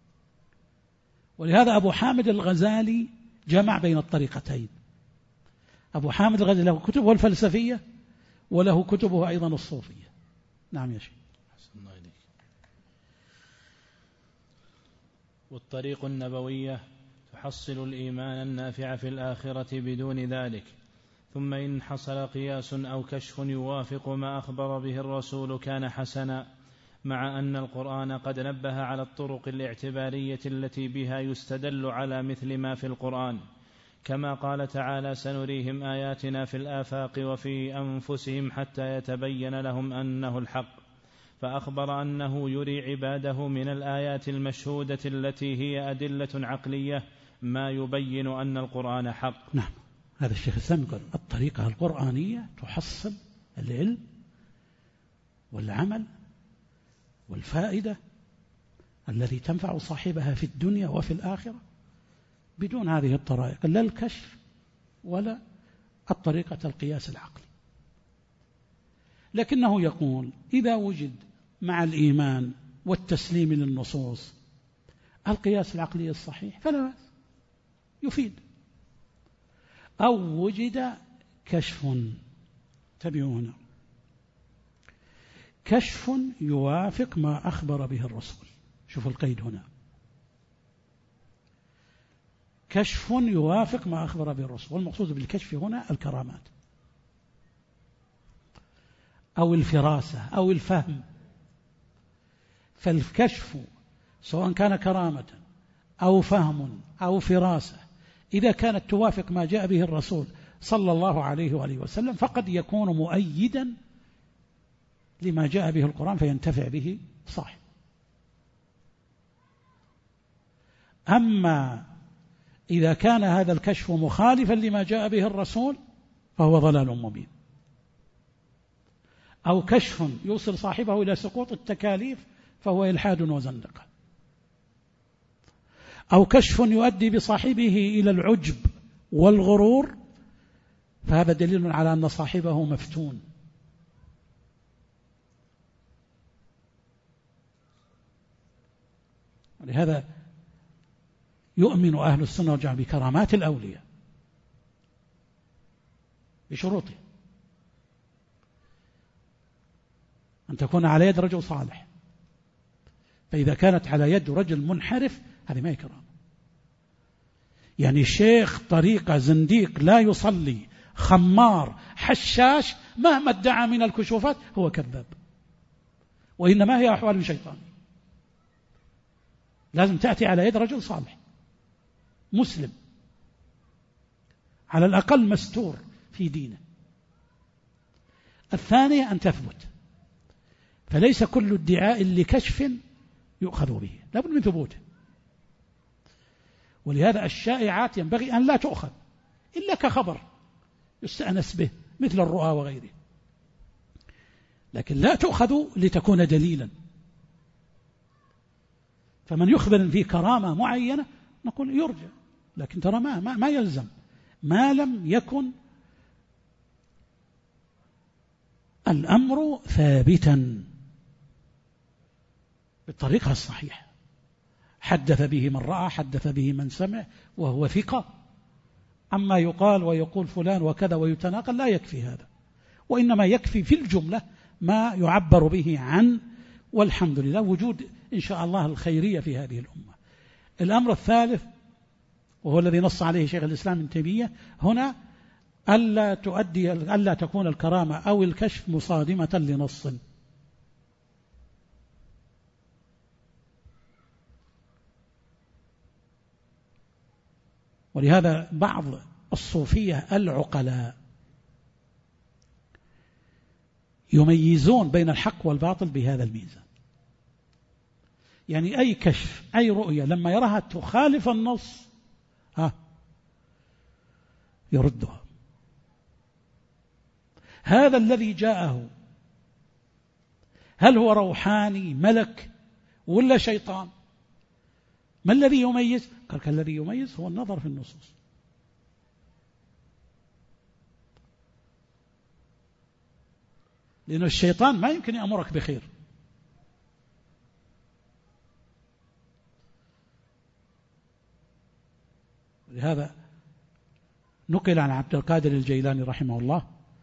ولهذا أبو حامد الغزالي جمع بين الطريقتين. أبو حامد الغزالي له كتبه الفلسفية وله كتبه أيضا الصوفية. نعم يا شيخ. والطريق النبوية تحصل الإيمان النافع في الآخرة بدون ذلك. ثم إن حصل قياس أو كشف يوافق ما أخبر به الرسول كان حسنا، مع أن القرآن قد نبه على الطرق الاعتبارية التي بها يستدل على مثل ما في القرآن، كما قال تعالى: سنريهم آياتنا في الآفاق وفي أنفسهم حتى يتبين لهم أنه الحق. فأخبر أنه يري عباده من الآيات المشهودة التي هي أدلة عقلية ما يبين أن القرآن حق. نعم، هذا الشيخ الإسلام يقول الطريقة القرآنية تحصل العلم والعمل والفائدة التي تنفع صاحبها في الدنيا وفي الآخرة بدون هذه الطرائق، لا الكشف ولا الطريقة القياس العقلي. لكنه يقول إذا وجد مع الإيمان والتسليم للنصوص القياس العقلي الصحيح فلا بأس، يفيد. أو وجد كشف، تبعوا هنا، كشف يوافق ما أخبر به الرسول. شوفوا القيد هنا، كشف يوافق ما أخبر به الرسول. والمقصود بالكشف هنا الكرامات أو الفراسة أو الفهم. فالكشف سواء كان كرامة أو فهم أو فراسة إذا كانت توافق ما جاء به الرسول صلى الله عليه وآله وسلم فقد يكون مؤيدا لما جاء به القرآن فينتفع به صاحب. أما إذا كان هذا الكشف مخالفا لما جاء به الرسول فهو ضلال مبين، أو كشف يوصل صاحبه إلى سقوط التكاليف فهو إلحاد وزندقة، أو كشف يؤدي بصاحبه إلى العجب والغرور فهذا دليل على أن صاحبه مفتون. ولهذا يؤمن أهل السنة والجماعة بكرامات الأولياء بشروطه، أن تكون على يد رجل صالح، فإذا كانت على يد رجل منحرف هذه ما هي كرامة. يعني الشيخ طريقة زنديق لا يصلي خمار حشاش مهما ادعى من الكشوفات هو كذاب، وإنما هي أحوال شيطان. لازم تأتي على يد رجل صالح مسلم على الأقل مستور في دينه. الثانية أن تثبت، فليس كل ادعاء لكشف يؤخذ به، لابد من ثبوته. ولهذا الشائعات ينبغي أن لا تؤخذ إلا كخبر يستأنس به مثل الرؤى وغيره، لكن لا تؤخذ لتكون دليلا. فمن يخبر في كرامة معينة نقول يرجع، لكن ترى ما, ما, ما يلزم ما لم يكن الأمر ثابتا بالطريقة الصحيحة، حدث به من رأى، حدث به من سمع وهو ثقة. أما يقال ويقول فلان وكذا ويتناقل لا يكفي هذا، وإنما يكفي في الجملة ما يعبر به عن، والحمد لله وجود إن شاء الله الخيرية في هذه الأمة. الأمر الثالث وهو الذي نص عليه شيخ الإسلام ابن تيمية هنا، ألا تؤدي ألا تكون الكرامة أو الكشف مصادمة لنص. ولهذا بعض الصوفية العقلاء يميزون بين الحق والباطل بهذا الميزان. يعني أي كشف أي رؤية لما يراها تخالف النص ها يردها. هذا الذي جاءه هل هو روحاني ملك ولا شيطان؟ ما الذي يميز؟ قال الذي يميز هو النظر في النصوص. لأن الشيطان ما يمكن يأمرك بخير، لهذا نقل عن عبد القادر الجيلاني رحمه الله،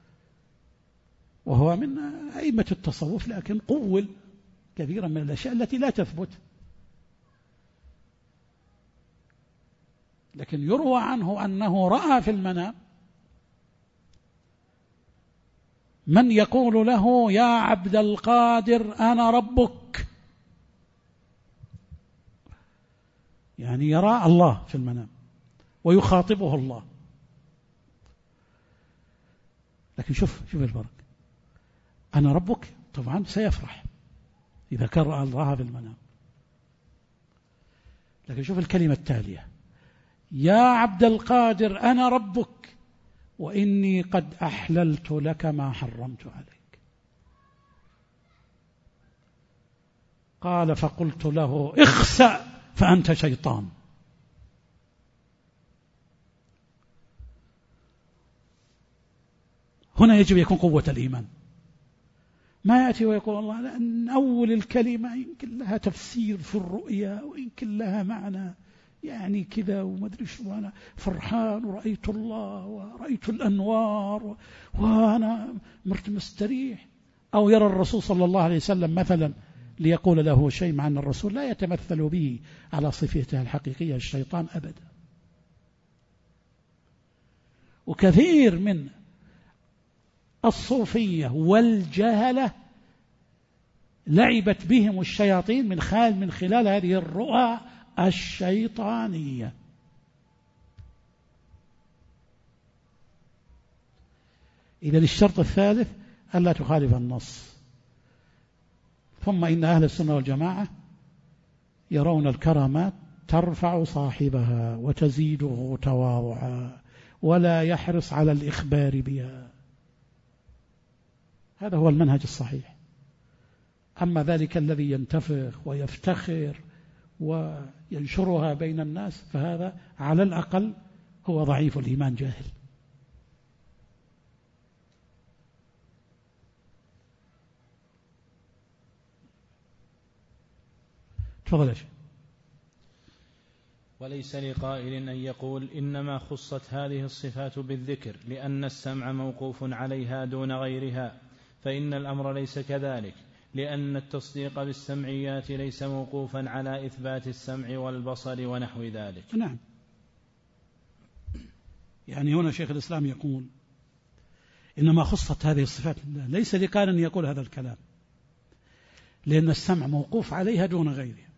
وهو من أئمة التصوف لكن قول كثيرا من الأشياء التي لا تثبت، لكن يروى عنه أنه رأى في المنام من يقول له يا عبد القادر أنا ربك، يعني يرى الله في المنام ويخاطبه الله. لكن شوف شوف الفرق، أنا ربك طبعا سيفرح إذا كان رأى الله في المنام، لكن شوف الكلمة التالية يا عبد القادر أنا ربك وإني قد أحللت لك ما حرمت عليك. قال فقلت له اخسأ فأنت شيطان. هنا يجب يكون قوة الإيمان، ما يأتي ويقول الله لأن أول الكلمة يمكن لها تفسير في الرؤيا ويمكن لها معنى يعني كذا وما أدري شو، أنا فرحان ورأيت الله ورأيت الأنوار وأنا مرت مستريح. أو يرى الرسول صلى الله عليه وسلم مثلا ليقول له شيء مع أن الرسول لا يتمثل به على صفته الحقيقية الشيطان أبدا. وكثير من الصوفية والجهلة لعبت بهم الشياطين من خلال من خلال هذه الرؤى الشيطانية. إذا الشرط الثالث ألا تخالف النص. ثم إن أهل السنة والجماعة يرون الكرامات ترفع صاحبها وتزيده تواضعا ولا يحرص على الإخبار بها. هذا هو المنهج الصحيح. أما ذلك الذي ينتفخ ويفتخر وينشرها بين الناس فهذا على الأقل هو ضعيف الإيمان جاهل. تفضل يا شيخ. وليس لقائل أن يقول إنما خصت هذه الصفات بالذكر لأن السمع موقوف عليها دون غيرها، فإن الأمر ليس كذلك، لأن التصديق بالسمعيات ليس موقوفا على إثبات السمع والبصر ونحو ذلك. نعم، يعني هنا شيخ الإسلام يقول إنما خصت هذه الصفات لله، ليس لقائل أن يقول هذا الكلام لأن السمع موقوف عليها دون غيرها،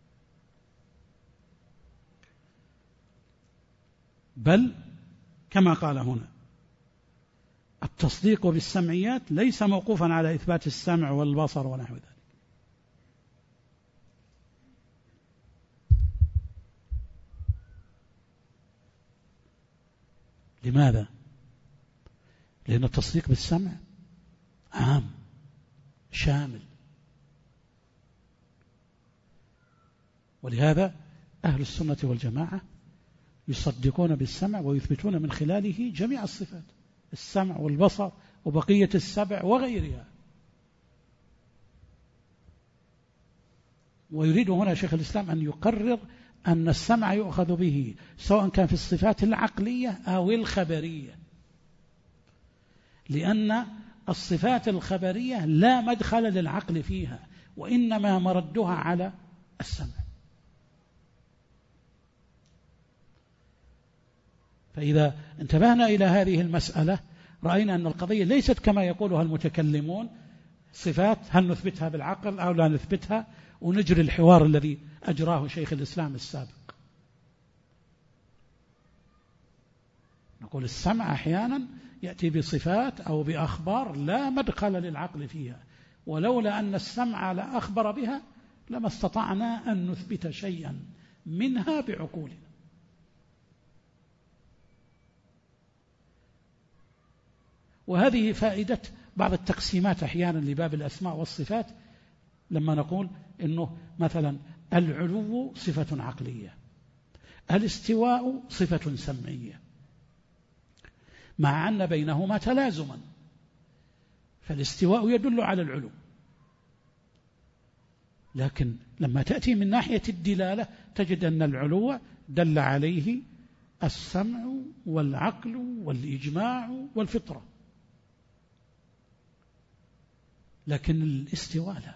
بل كما قال هنا التصديق بالسمعيات ليس موقوفا على إثبات السمع والبصر ونحو ذلك. لماذا؟ لأن التصديق بالسمع عام شامل، ولهذا أهل السنة والجماعة يصدقون بالسمع ويثبتون من خلاله جميع الصفات، السمع والبصر وبقية السبع وغيرها. ويريد هنا شيخ الإسلام أن يقرر أن السمع يؤخذ به سواء كان في الصفات العقلية أو الخبرية، لأن الصفات الخبرية لا مدخل للعقل فيها وإنما مردها على السمع. فإذا انتبهنا إلى هذه المسألة رأينا أن القضية ليست كما يقولها المتكلمون صفات هل نثبتها بالعقل أو لا نثبتها، ونجري الحوار الذي أجراه شيخ الإسلام السابق. نقول السمع أحيانا يأتي بصفات أو بأخبار لا مدخل للعقل فيها، ولولا أن السمع لا أخبر بها لما استطعنا أن نثبت شيئا منها بعقولنا. وهذه فائدة بعض التقسيمات أحيانا لباب الأسماء والصفات، لما نقول إنه مثلا العلو صفة عقلية، الاستواء صفة سمعية، مع أن بينهما تلازما، فالاستواء يدل على العلو، لكن لما تأتي من ناحية الدلالة تجد أن العلو دل عليه السمع والعقل والإجماع والفطرة، لكن الاستواء لا.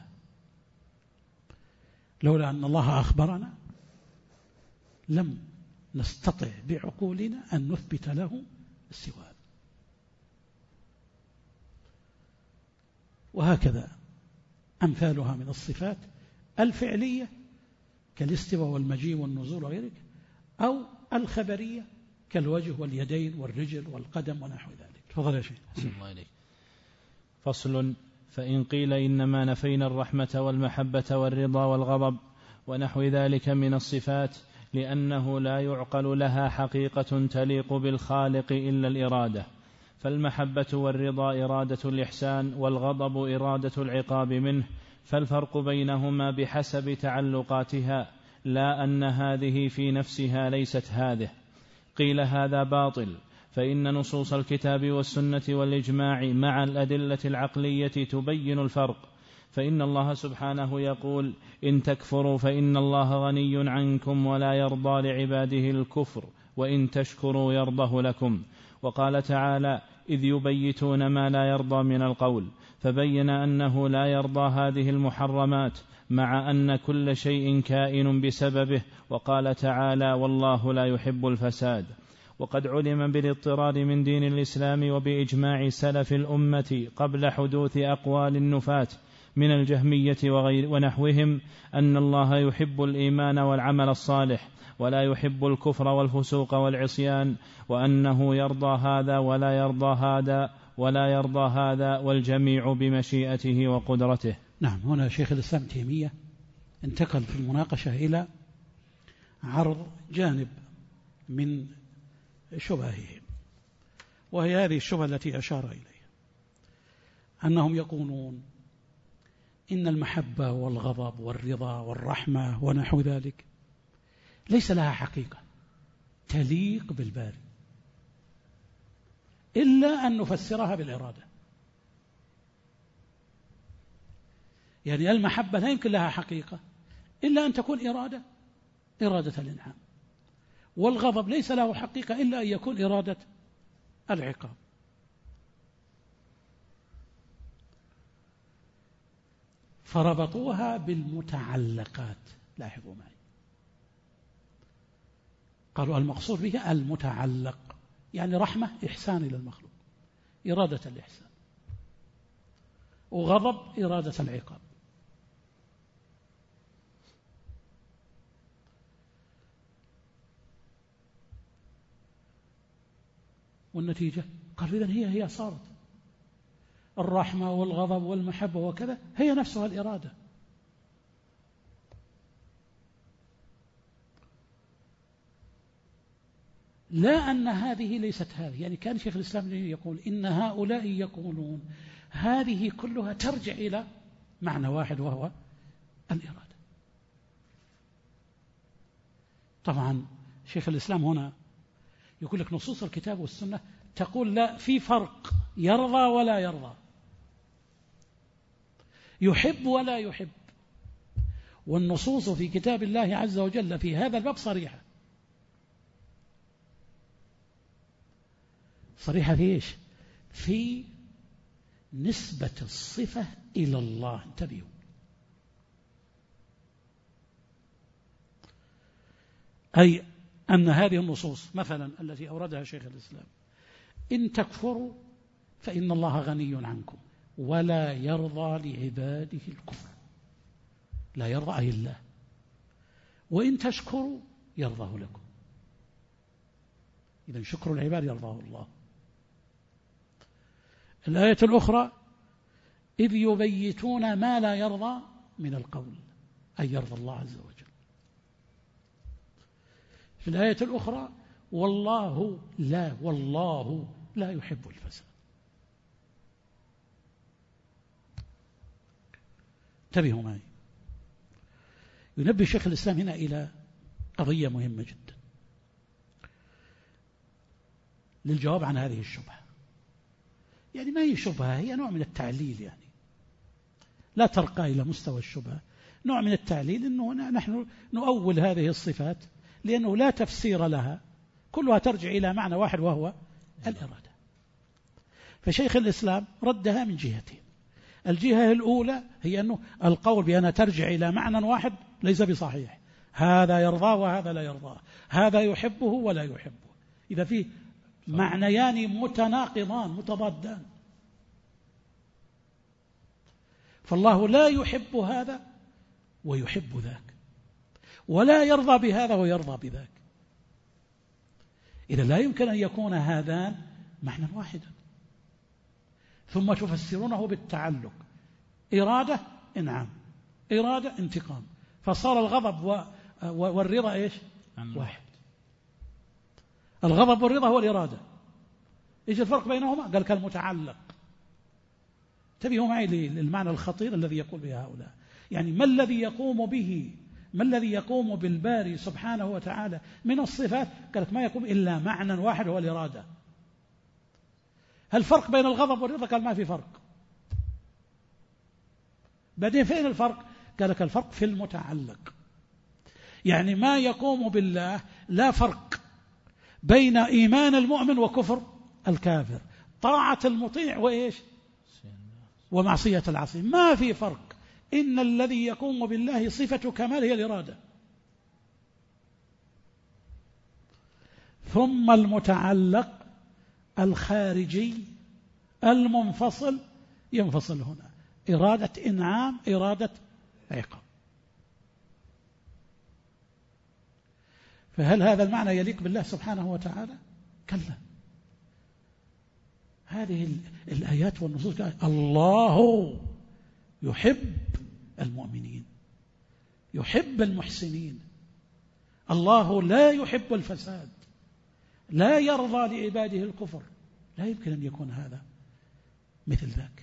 لولا أن الله أخبرنا لم نستطع بعقولنا أن نثبت له استواء. وهكذا أمثالها من الصفات الفعلية كالاستواء والمجيء والنزول وغيره، أو الخبرية كالوجه واليدين والرجل والقدم ونحو ذلك. تفضل يا شيخ. الله إليك. فصل. فإن قيل إنما نفينا الرحمة والمحبة والرضا والغضب ونحو ذلك من الصفات لأنه لا يعقل لها حقيقة تليق بالخالق إلا الإرادة، فالمحبة والرضا إرادة الإحسان والغضب إرادة العقاب منه، فالفرق بينهما بحسب تعلقاتها، لا أن هذه في نفسها ليست هذه. قيل هذا باطل، فإن نصوص الكتاب والسنة والإجماع مع الأدلة العقلية تبين الفرق، فإن الله سبحانه يقول: إن تكفروا فإن الله غني عنكم ولا يرضى لعباده الكفر وإن تشكروا يرضه لكم. وقال تعالى: إذ يبيتون ما لا يرضى من القول، فبين أنه لا يرضى هذه المحرمات مع أن كل شيء كائن بسببه. وقال تعالى: والله لا يحب الفساد. وقد علم بالاضطرار من دين الإسلام وبإجماع سلف الأمة قبل حدوث أقوال النفاة من الجهمية وغير ونحوهم أن الله يحب الإيمان والعمل الصالح ولا يحب الكفر والفسوق والعصيان، وأنه يرضى هذا ولا يرضى هذا ولا يرضى هذا والجميع بمشيئته وقدرته. نعم، هنا شيخ الإسلام تيمية انتقل في المناقشة إلى عرض جانب من شبههم، وهي هذه الشبهة التي أشار إليها، أنهم يقولون إن المحبة والغضب والرضا والرحمة ونحو ذلك ليس لها حقيقة تليق بالباري إلا أن نفسرها بالإرادة. يعني المحبة لا يمكن لها حقيقة إلا أن تكون إرادة إرادة الإنعام، والغضب ليس له حقيقة إلا أن يكون إرادة العقاب. فربطوها بالمتعلقات. لاحظوا معي، قالوا المقصود بها المتعلق، يعني رحمة إحسان إلى المخلوق، إرادة الإحسان، وغضب إرادة العقاب. والنتيجة قالوا إذن هي هي صارت الرحمة والغضب والمحبة وكذا هي نفسها الإرادة. لا أن هذه ليست هذه. يعني كان شيخ الإسلام يقول إن هؤلاء يقولون هذه كلها ترجع إلى معنى واحد وهو الإرادة. طبعا شيخ الإسلام هنا يقول لك نصوص الكتاب والسنة تقول لا، في فرق، يرضى ولا يرضى، يحب ولا يحب. والنصوص في كتاب الله عز وجل في هذا الباب صريحة. صريحة في إيش؟ في نسبة الصفة إلى الله. انتبهوا، أي أن هذه النصوص مثلا التي أوردها شيخ الإسلام: إن تكفروا فإن الله غني عنكم ولا يرضى لعباده الكفر. لا يرضى أي الله. وإن تشكروا يرضاه لكم. إذن شكر العباد يرضاه الله. الآية الأخرى: إذ يبيتون ما لا يرضى من القول، أي يرضى الله عز وجل. في الآية الأخرى: والله لا والله لا يحب الفساد. انتبهوا معي. ينبه شيخ الإسلام هنا إلى قضية مهمة جدا للجواب عن هذه الشبهة. يعني ما هي شبهة، هي نوع من التعليل، يعني لا ترقى إلى مستوى الشبهة، نوع من التعليل، أنه نحن نؤول هذه الصفات لأنه لا تفسير لها، كلها ترجع إلى معنى واحد وهو الإرادة. فشيخ الإسلام ردها من جهتين. الجهة الأولى هي أنه القول بأنها ترجع إلى معنى واحد ليس بصحيح، هذا يرضاه وهذا لا يرضاه، هذا يحبه ولا يحبه. إذا فيه معنيان متناقضان متضادان، فالله لا يحب هذا ويحب ذاك، ولا يرضى بهذا ويرضى بذاك. إذا لا يمكن أن يكون هذان معنى واحدا. ثم تفسرونه بالتعلق، إرادة إنعام، إرادة انتقام، فصار الغضب و... والرضا إيش؟ واحد. الغضب والرضا هو الإرادة. إيش الفرق بينهما؟ قال كالمتعلق. انتبهوا معي للمعنى الخطير الذي يقول به هؤلاء. يعني ما الذي يقوم به ما الذي يقوم بالباري سبحانه وتعالى من الصفات؟ قالت ما يقوم إلا معنى واحد هو الإرادة. هل فرق بين الغضب والرضا؟ قال ما في فرق. بعدين فين الفرق؟ قال لك الفرق في المتعلق. يعني ما يقوم بالله لا فرق بين إيمان المؤمن وكفر الكافر، طاعة المطيع وإيش ومعصية العصي، ما في فرق. إن الذي يقوم بالله صفة كمال هي الإرادة. ثم المتعلق الخارجي المنفصل ينفصل هنا، إرادة إنعام إرادة عقاب. فهل هذا المعنى يليق بالله سبحانه وتعالى؟ كلا. هذه الآيات والنصوص الله يحب المؤمنين، يحب المحسنين. الله لا يحب الفساد، لا يرضى لعباده الكفر. لا يمكن أن يكون هذا مثل ذاك.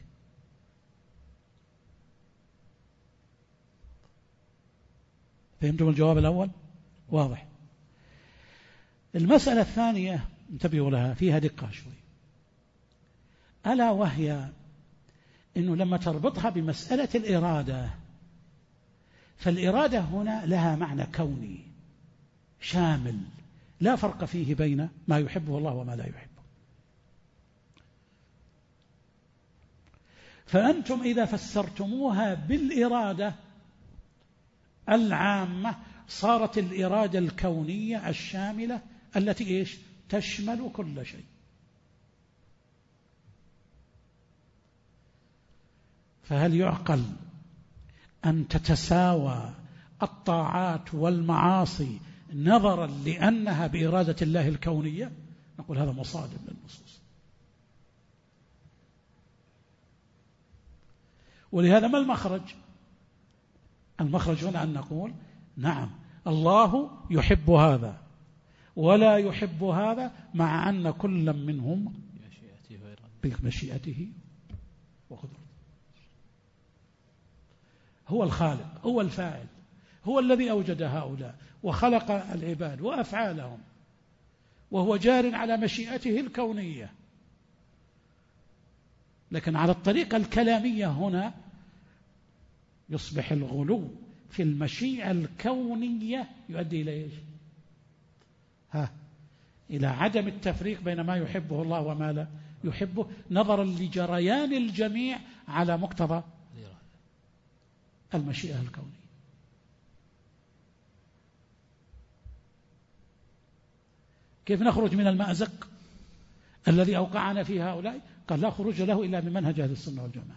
فهمتم الجواب الأول؟ واضح. المسألة الثانية انتبهوا لها، فيها دقة شوي، ألا وهي إنه لما تربطها بمسألة الإرادة، فالإرادة هنا لها معنى كوني شامل لا فرق فيه بين ما يحبه الله وما لا يحبه. فأنتم إذا فسرتموها بالإرادة العامة صارت الإرادة الكونية الشاملة التي إيش تشمل كل شيء. فهل يعقل أن تتساوى الطاعات والمعاصي نظرا لأنها بإرادة الله الكونية؟ نقول هذا مصادم للنصوص. ولهذا ما المخرج؟ المخرج هنا أن نقول نعم الله يحب هذا ولا يحب هذا، مع أن كل منهم بمشيئته وقدرته. هو الخالق، هو الفاعل، هو الذي أوجد هؤلاء وخلق العباد وأفعالهم، وهو جار على مشيئته الكونية. لكن على الطريقة الكلامية هنا يصبح الغلو في المشيئة الكونية يؤدي إلى إيش؟ ها إلى عدم التفريق بين ما يحبه الله وما لا يحبه، نظرا لجريان الجميع على مقتضى المشيئة الكونية. كيف نخرج من المأزق الذي أوقعنا فيه هؤلاء؟ قال لا خروج له إلا بمنهج أهل السنة والجماعة.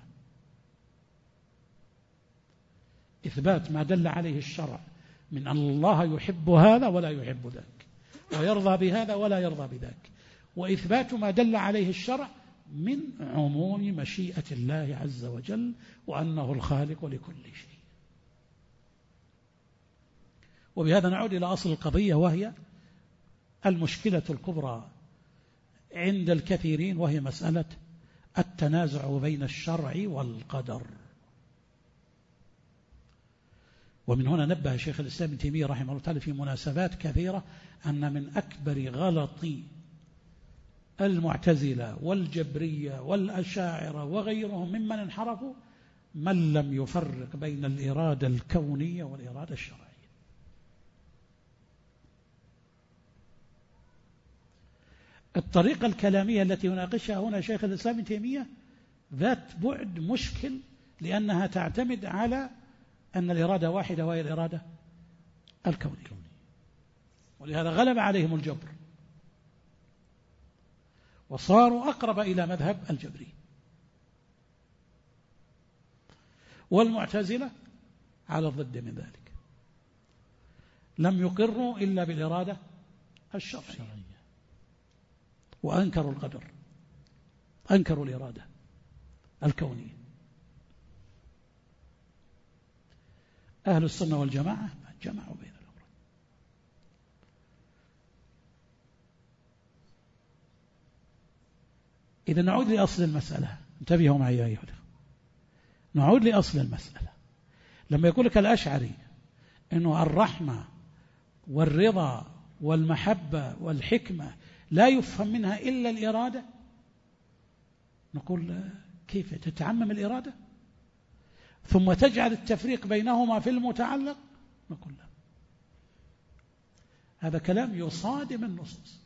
إثبات ما دل عليه الشرع من أن الله يحب هذا ولا يحب ذاك، ويرضى بهذا ولا يرضى بذاك، وإثبات ما دل عليه الشرع من عموم مشيئة الله عز وجل وأنه الخالق لكل شيء. وبهذا نعود إلى أصل القضية، وهي المشكلة الكبرى عند الكثيرين، وهي مسألة التنازع بين الشرع والقدر. ومن هنا نبه شيخ الإسلام ابن تيمية رحمه الله تعالى في مناسبات كثيرة أن من أكبر غلط المعتزلة والجبرية والأشاعرة وغيرهم ممن انحرفوا من لم يفرق بين الإرادة الكونية والإرادة الشرعية. الطريقة الكلامية التي يناقشها هنا شيخ الإسلام ابن تيمية ذات بعد مشكل، لأنها تعتمد على أن الإرادة واحدة وهي الإرادة الكونية، ولهذا غلب عليهم الجبر وصاروا أقرب إلى مذهب الجبري. والمعتزلة على الضد من ذلك، لم يقروا إلا بالإرادة الشرعية وأنكروا القدر، أنكروا الإرادة الكونية. أهل السنة والجماعة جمعوا بين الأمرين. إذا نعود لأصل المسألة، انتبهوا معي أيها الأخوة. نعود لأصل المسألة. لما يقول لك الأشعري إنه الرحمة والرضا والمحبة والحكمة لا يفهم منها إلا الإرادة، نقول كيف تتعمم الإرادة ثم تجعل التفريق بينهما في المتعلق؟ نقول لا، هذا كلام يصادم النصوص،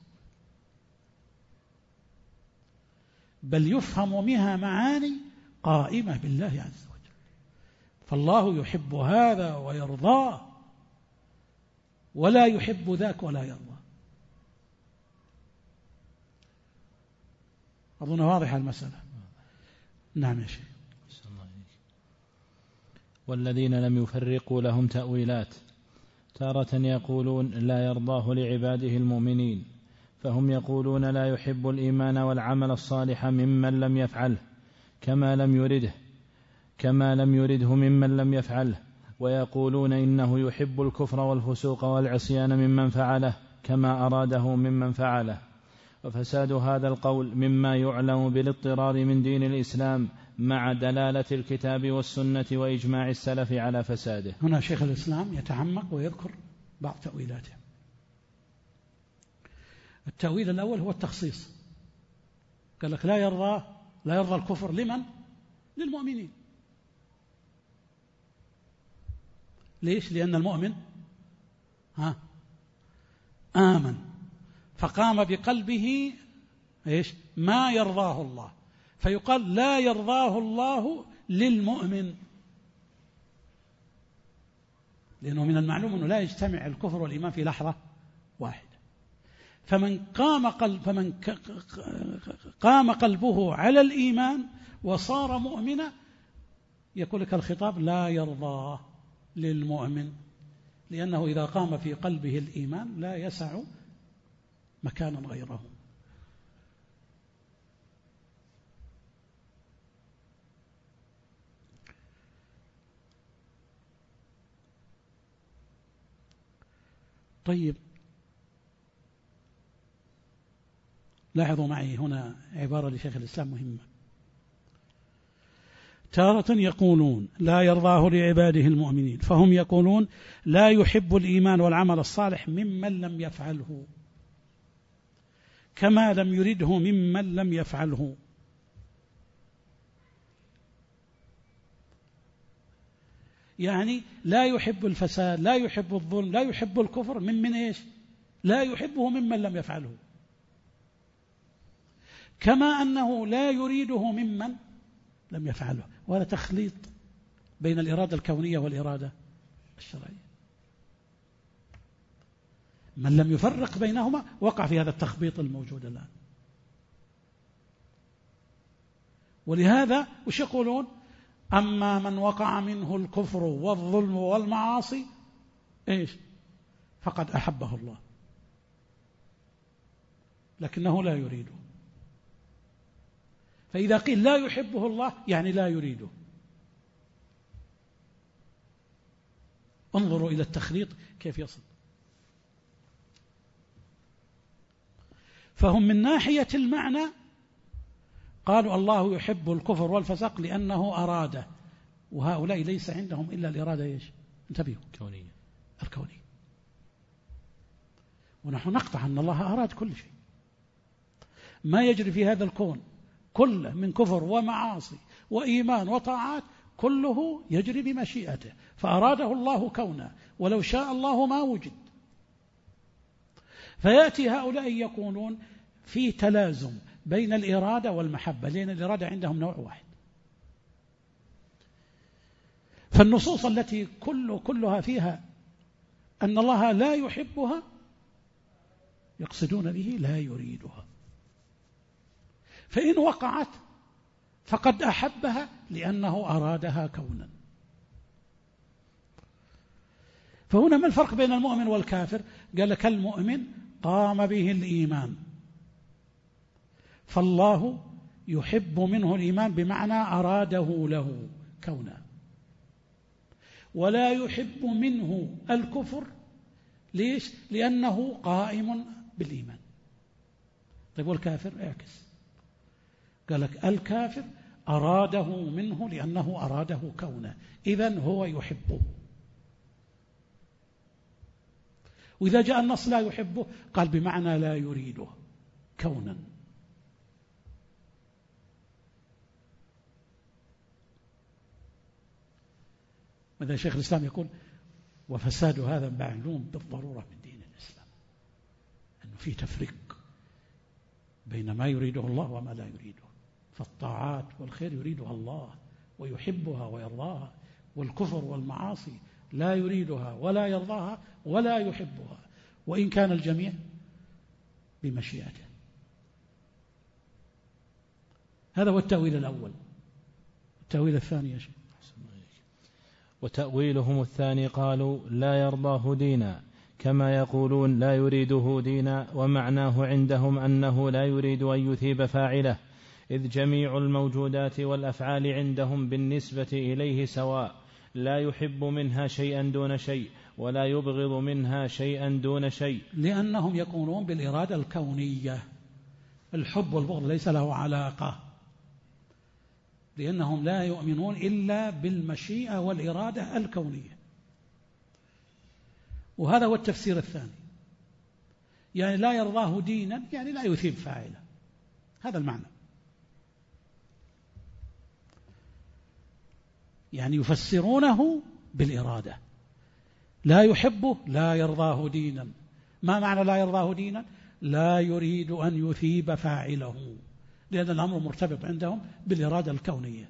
بل يفهم منها معاني قائمة بالله عز وجل. فالله يحب هذا ويرضاه ولا يحب ذاك ولا يرضى. أظن واضحة المسألة. نعم يا شيخ. والذين لم يفرقوا لهم تأويلات، تارة يقولون لا يرضاه لعباده المؤمنين، فهم يقولون لا يحب الإيمان والعمل الصالح ممن لم يفعله كما لم يرده كما لم يرده ممن لم يفعله، ويقولون إنه يحب الكفر والفسوق والعصيان ممن فعله كما أراده ممن فعله. وفساد هذا القول مما يعلم بالاضطرار من دين الإسلام مع دلالة الكتاب والسنة وإجماع السلف على فساده. هنا شيخ الإسلام يتعمق ويذكر بعض تأويلاته. التأويل الأول هو التخصيص، قال لك لا يرضى لا يرضى الكفر لمن؟ للمؤمنين. ليش؟ لأن المؤمن ها آمن فقام بقلبه إيش؟ ما يرضاه الله، فيقال لا يرضاه الله للمؤمن، لأنه من المعلوم أنه لا يجتمع الكفر والإيمان في لحظة واحدة. فمن قام قلب فمن قام قلبه على الإيمان وصار مؤمنا يقول لك الخطاب لا يرضاه للمؤمن، لأنه إذا قام في قلبه الإيمان لا يسع مكانا غيره. طيب، لاحظوا معي هنا عبارة لشيخ الإسلام مهمة. تارة يقولون لا يرضاه لعباده المؤمنين، فهم يقولون لا يحب الإيمان والعمل الصالح ممن لم يفعله كما لم يرده ممن لم يفعله. يعني لا يحب الفساد، لا يحب الظلم، لا يحب الكفر من من إيش؟ لا يحبه ممن لم يفعله، كما أنه لا يريده ممن لم يفعله. وهذا تخليط بين الإرادة الكونية والإرادة الشرعية. من لم يفرق بينهما وقع في هذا التخبيط الموجود الآن. ولهذا وش يقولون؟ أما من وقع منه الكفر والظلم والمعاصي إيش؟ فقد أحبه الله، لكنه لا يريده. فإذا قيل لا يحبه الله يعني لا يريده. انظروا إلى التخليط كيف يصل. فهم من ناحية المعنى قالوا الله يحب الكفر والفسق لأنه أراده، وهؤلاء ليس عندهم إلا الإرادة إيش؟ انتبهوا، كونية، الكونية. ونحن نقطع أن الله أراد كل شيء. ما يجري في هذا الكون كله من كفر ومعاصي وإيمان وطاعات كله يجري بمشيئته، فأراده الله كونه، ولو شاء الله ما وجد. فيأتي هؤلاء يقولون في تلازم بين الإرادة والمحبة، لأن الإرادة عندهم نوع واحد. فالنصوص التي كل كلها فيها أن الله لا يحبها يقصدون به لا يريدها، فإن وقعت فقد أحبها لأنه أرادها كونا. فهنا ما الفرق بين المؤمن والكافر؟ قال لك المؤمن قام به الإيمان، فالله يحب منه الإيمان بمعنى أراده له كونا، ولا يحب منه الكفر. ليش؟ لأنه قائم بالإيمان. طيب والكافر؟ اعكس، قال لك الكافر أراده منه لأنه أراده كونه، إذن هو يحبه. وإذا جاء النص لا يحبه قال بمعنى لا يريده كونا. ماذا شيخ الإسلام يقول وفساد هذا معلوم بالضرورة من دين الإسلام، أنه في تفريق بين ما يريده الله وما لا يريده. فالطاعات والخير يريدها الله ويحبها ويرضاها، والكفر والمعاصي لا يريدها ولا يرضاها ولا يحبها، وإن كان الجميع بمشيئته. هذا هو التأويل الأول. التأويل الثاني يا شيخ. وتأويلهم الثاني قالوا لا يرضاه دينا، كما يقولون لا يريده دينا، ومعناه عندهم أنه لا يريد أن يثيب فاعله، إذ جميع الموجودات والأفعال عندهم بالنسبة إليه سواء، لا يحب منها شيئا دون شيء ولا يبغض منها شيئا دون شيء، لأنهم يقولون بالإرادة الكونية. الحب والبغض ليس له علاقة، لأنهم لا يؤمنون إلا بالمشيئة والإرادة الكونية. وهذا هو التفسير الثاني، يعني لا يرضاه دينا يعني لا يثيب فاعله، هذا المعنى. يعني يفسرونه بالإرادة، لا يحبه لا يرضاه دينا. ما معنى لا يرضاه دينا؟ لا يريد أن يثيب فاعله، لأن الأمر مرتبط عندهم بالإرادة الكونية.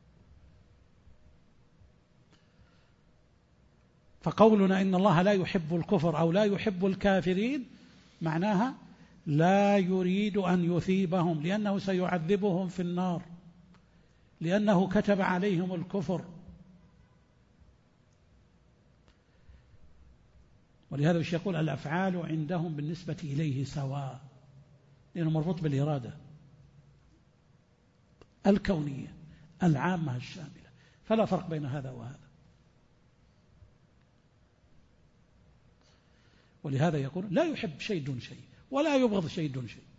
فقولنا إن الله لا يحب الكفر أو لا يحب الكافرين معناها لا يريد أن يثيبهم، لأنه سيعذبهم في النار، لأنه كتب عليهم الكفر. ولهذا وش يقول الأفعال عندهم بالنسبة إليه سواء، لأنه مربوط بالإرادة الكونية العامة الشاملة، فلا فرق بين هذا وهذا. ولهذا يقول لا يحب شيء دون شيء ولا يبغض شيء دون شيء.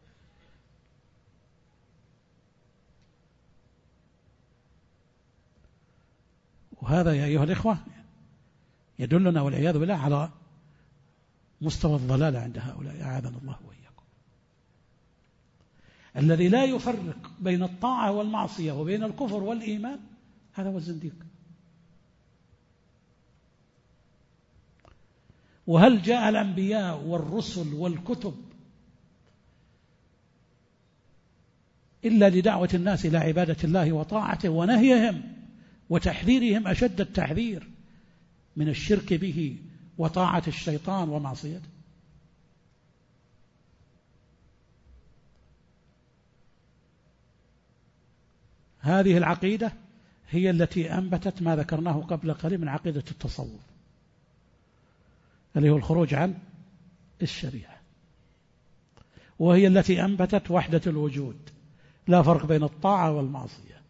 وهذا يا أيها الإخوة يدلنا والعياذ بالله على مستوى الضلال عند هؤلاء، أعاذنا الله وإياكم. الذي لا يفرق بين الطاعة والمعصية وبين الكفر والإيمان هذا هو الزنديق. وهل جاء الأنبياء والرسل والكتب إلا لدعوة الناس إلى عبادة الله وطاعته ونهيهم وتحذيرهم أشد التحذير من الشرك به وطاعة الشيطان ومعصيته؟ هذه العقيدة هي التي أنبتت ما ذكرناه قبل قليل من عقيدة التصوف، اللي هو الخروج عن الشريعة، وهي التي أنبتت وحدة الوجود، لا فرق بين الطاعة والمعصية.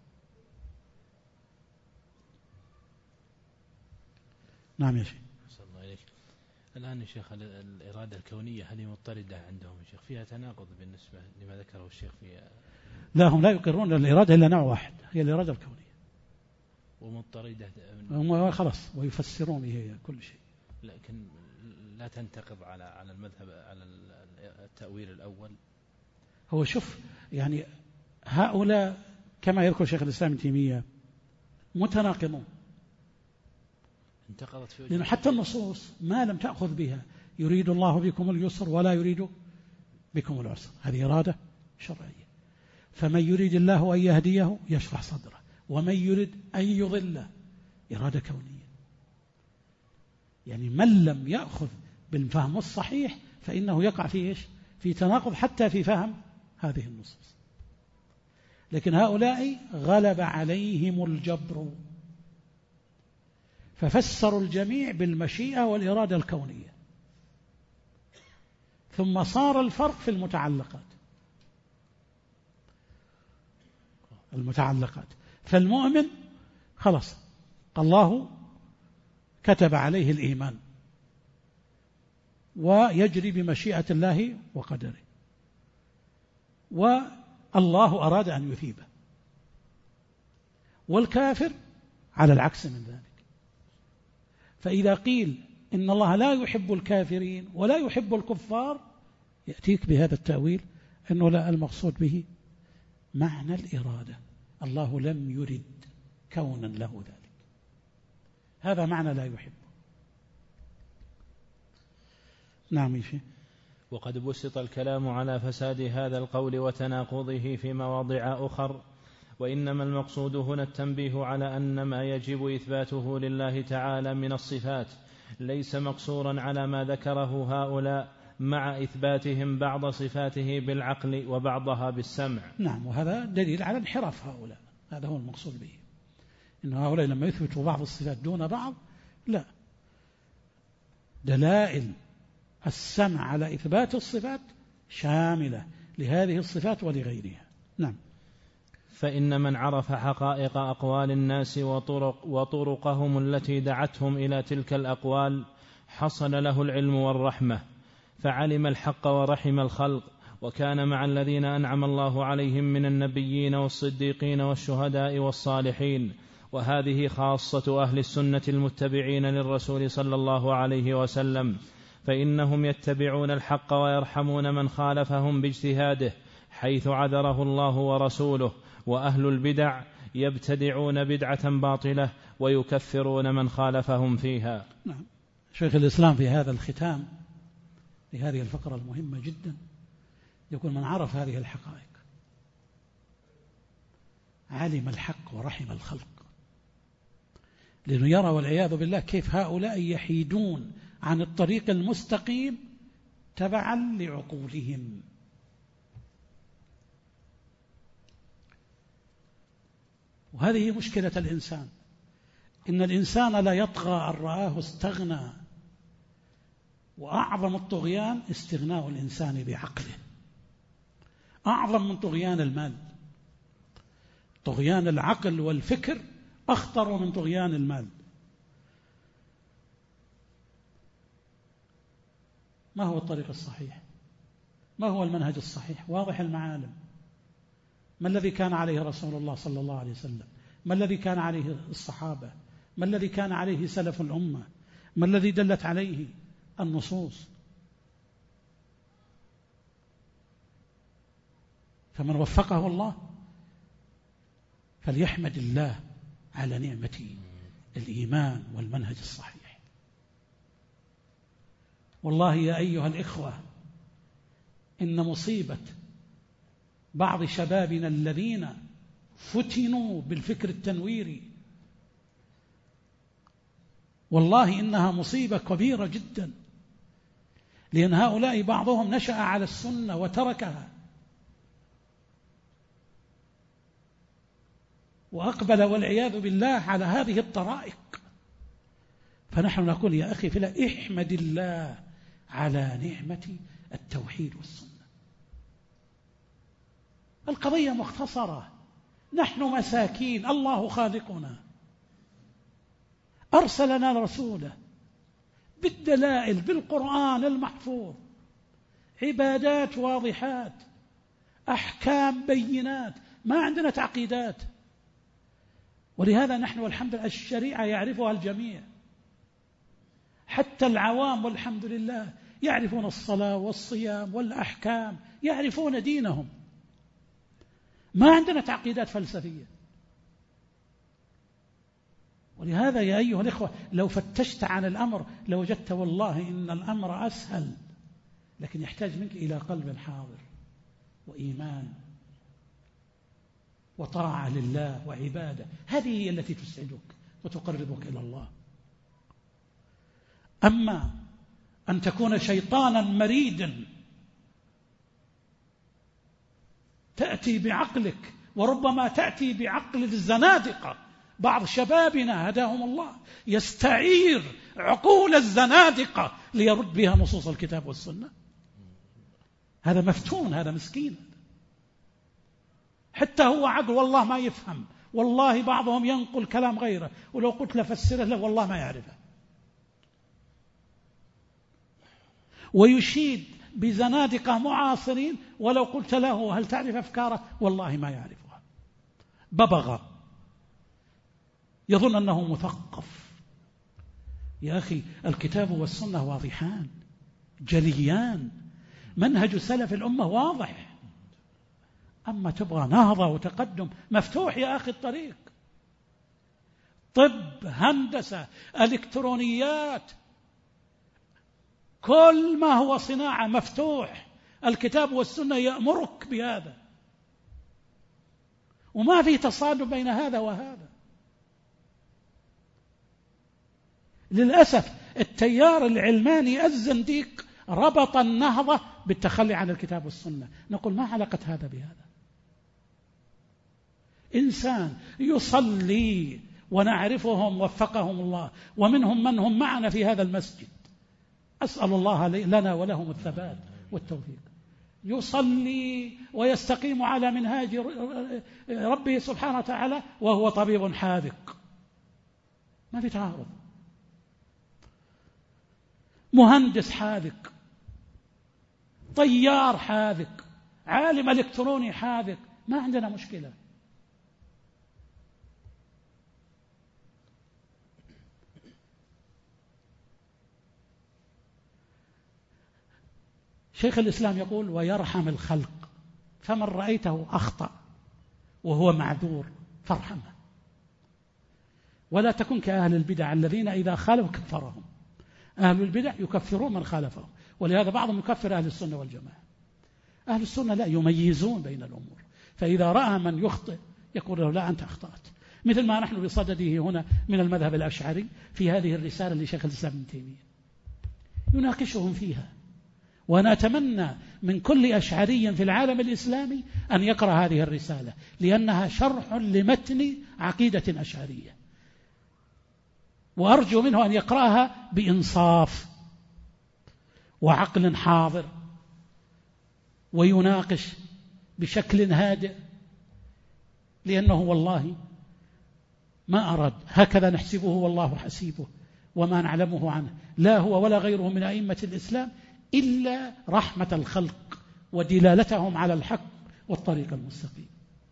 نعم يا شيخ. الآن يا شيخ الإرادة الكونية هذه مضطردة عندهم يا شيخ، فيها تناقض بالنسبة لما ذكره الشيخ في. لا، هم لا يقرون الإرادة إلا نوع واحد، هي الإرادة الكونية، ومضطردة هم خلاص ويفسرون هي كل شيء، لكن لا تنتقض على على المذهب على التأويل الأول. هو شوف يعني هؤلاء كما يذكر شيخ الإسلام ابن تيمية متناقضون، انتقضت في لأن حتى النصوص ما لم تأخذ بها يريد الله بكم اليسر ولا يريد بكم العسر، هذه إرادة شرعية. فمن يريد الله أن يهديه يشرح صدره، ومن يريد أن يضله إرادة كونية. يعني من لم يأخذ بالفهم الصحيح فإنه يقع في إيش؟ في تناقض حتى في فهم هذه النصوص. لكن هؤلاء غلب عليهم الجبر ففسروا الجميع بالمشيئة والإرادة الكونية، ثم صار الفرق في المتعلقات المتعلقات فالمؤمن خلاص الله كتب عليه الإيمان ويجري بمشيئة الله وقدره، والله أراد أن يثيبه، والكافر على العكس من ذلك. فإذا قيل إن الله لا يحب الكافرين ولا يحب الكفار يأتيك بهذا التأويل أنه لا المقصود به معنى الإرادة، الله لم يرد كونا له ذلك، هذا معنى لا يحب. نعم يشي. وقد بسط الكلام على فساد هذا القول وتناقضه في مواضع أخر، وإنما المقصود هنا التنبيه على أن ما يجب إثباته لله تعالى من الصفات ليس مقصورا على ما ذكره هؤلاء مع إثباتهم بعض صفاته بالعقل وبعضها بالسمع. نعم، وهذا دليل على انحراف هؤلاء، هذا هو المقصود به، إن هؤلاء لما يثبتوا بعض الصفات دون بعض، لا، دلائل السمع على إثبات الصفات شاملة لهذه الصفات ولغيرها. نعم. فإن من عرف حقائق أقوال الناس وطرق وطرقهم التي دعتهم إلى تلك الأقوال حصل له العلم والرحمة، فعلم الحق ورحم الخلق، وكان مع الذين أنعم الله عليهم من النبيين والصديقين والشهداء والصالحين. وهذه خاصة أهل السنة المتبعين للرسول صلى الله عليه وسلم، فإنهم يتبعون الحق ويرحمون من خالفهم باجتهاده حيث عذره الله ورسوله. وأهل البدع يبتدعون بدعة باطلة ويكفرون من خالفهم فيها. نعم. شيخ الإسلام في هذا الختام لهذه الفقرة المهمة جدا يقول: من عرف هذه الحقائق علم الحق ورحم الخلق، لأنه يرى والعياذ بالله كيف هؤلاء يحيدون عن الطريق المستقيم تبعا لعقولهم. وهذه مشكلة الإنسان، إن الإنسان لا يطغى أن رآه استغنى، وأعظم الطغيان استغناء الإنسان بعقله، أعظم من طغيان المال. طغيان العقل والفكر أخطر من طغيان المال. ما هو الطريق الصحيح؟ ما هو المنهج الصحيح؟ واضح المعالم. ما الذي كان عليه رسول الله صلى الله عليه وسلم؟ ما الذي كان عليه الصحابة؟ ما الذي كان عليه سلف الأمة؟ ما الذي دلت عليه النصوص؟ فمن وفقه الله فليحمد الله على نعمة الإيمان والمنهج الصحيح. والله يا أيها الإخوة، إن مصيبة بعض شبابنا الذين فتنوا بالفكر التنويري والله إنها مصيبة كبيرة جدا، لأن هؤلاء بعضهم نشأ على السنة وتركها وأقبل والعياذ بالله على هذه الطرائق. فنحن نقول يا أخي فلا احمد الله على نعمة التوحيد والسنة. القضية مختصرة، نحن مساكين، الله خالقنا أرسلنا رسوله بالدلائل بالقرآن المحفوظ، عبادات واضحات، أحكام بينات، ما عندنا تعقيدات. ولهذا نحن والحمد لله الشريعة يعرفها الجميع، حتى العوام والحمد لله يعرفون الصلاة والصيام والأحكام، يعرفون دينهم، ما عندنا تعقيدات فلسفية. ولهذا يا أيها الإخوة لو فتشت عن الأمر لوجدت والله إن الأمر أسهل، لكن يحتاج منك إلى قلب حاضر وإيمان وطاعة لله وعبادة، هذه هي التي تسعدك وتقربك إلى الله. أما أن تكون شيطانا مريدا تأتي بعقلك، وربما تأتي بعقل الزنادقة. بعض شبابنا هداهم الله يستعير عقول الزنادقة ليرد بها نصوص الكتاب والسنة. هذا مفتون، هذا مسكين، حتى هو عقل والله ما يفهم، والله بعضهم ينقل كلام غيره، ولو قلت له فسره له والله ما يعرفه، ويشيد بزنادقة معاصرين ولو قلت له هل تعرف أفكاره والله ما يعرفها. ببغى يظن أنه مثقف. يا أخي الكتاب والسنة واضحان جليان، منهج سلف الأمة واضح. أما تبغى نهضة وتقدم، مفتوح يا أخي الطريق. طب، هندسة، إلكترونيات، كل ما هو صناعة مفتوح. الكتاب والسنة يأمرك بهذا، وما في تصادم بين هذا وهذا. للأسف التيار العلماني الزنديق ربط النهضة بالتخلي عن الكتاب والسنة. نقول ما علاقة هذا بهذا؟ إنسان يصلي ونعرفهم وفقهم الله، ومنهم من هم معنا في هذا المسجد، أسأل الله لنا ولهم الثبات والتوفيق، يصلي ويستقيم على منهاج ربه سبحانه وتعالى وهو طبيب حاذق، ما في تعارض. مهندس حاذق، طيار حاذق، عالم إلكتروني حاذق، ما عندنا مشكلة. شيخ الإسلام يقول ويرحم الخلق، فمن رأيته أخطأ وهو معذور فارحمه، ولا تكن كأهل البدع الذين إذا خالفوا كفرهم. أهل البدع يكفرون من خالفهم، ولهذا بعضهم يكفر أهل السنة والجماعة. أهل السنة لا، يميزون بين الأمور، فإذا رأى من يخطئ يقول له لا أنت أخطأت، مثل ما نحن بصدده هنا من المذهب الأشعري في هذه الرسالة لشيخ الإسلام ابن تيمية، يناقشهم فيها. وأنا أتمنى من كل أشعري في العالم الإسلامي أن يقرأ هذه الرسالة، لأنها شرح لمتن عقيدة أشعرية، وأرجو منه أن يقرأها بإنصاف وعقل حاضر، ويناقش بشكل هادئ، لأنه والله ما أراد، هكذا نحسبه والله حسيبه، وما نعلمه عنه لا هو ولا غيره من أئمة الإسلام إلا رحمة الخلق ودلالتهم على الحق والطريق المستقيم.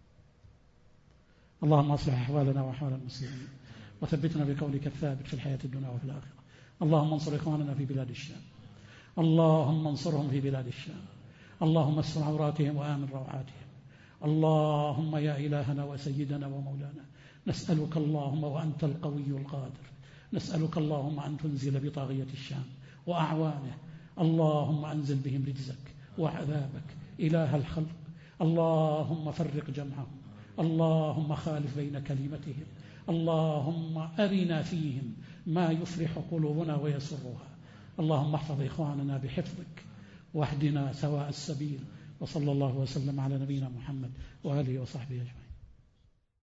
اللهم أصلح أحوالنا وأحوال المسلمين، وثبتنا بقولك الثابت في الحياة الدنيا وفي الآخرة. اللهم انصر إخواننا في بلاد الشام، اللهم انصرهم في بلاد الشام، اللهم استر عوراتهم وآمن روعاتهم. اللهم يا إلهنا وسيدنا ومولانا، نسألك اللهم وأنت القوي القادر، نسألك اللهم أن تنزل بطاغية الشام وأعوانه، اللهم أنزل بهم رجزك وعذابك إله الخلق. اللهم فرق جمعهم، اللهم خالف بين كلمتهم، اللهم أرنا فيهم ما يفرح قلوبنا ويسرها. اللهم احفظ إخواننا بحفظك، واهدنا سواء السبيل. وصلى الله وسلم على نبينا محمد وآله وصحبه أجمعين.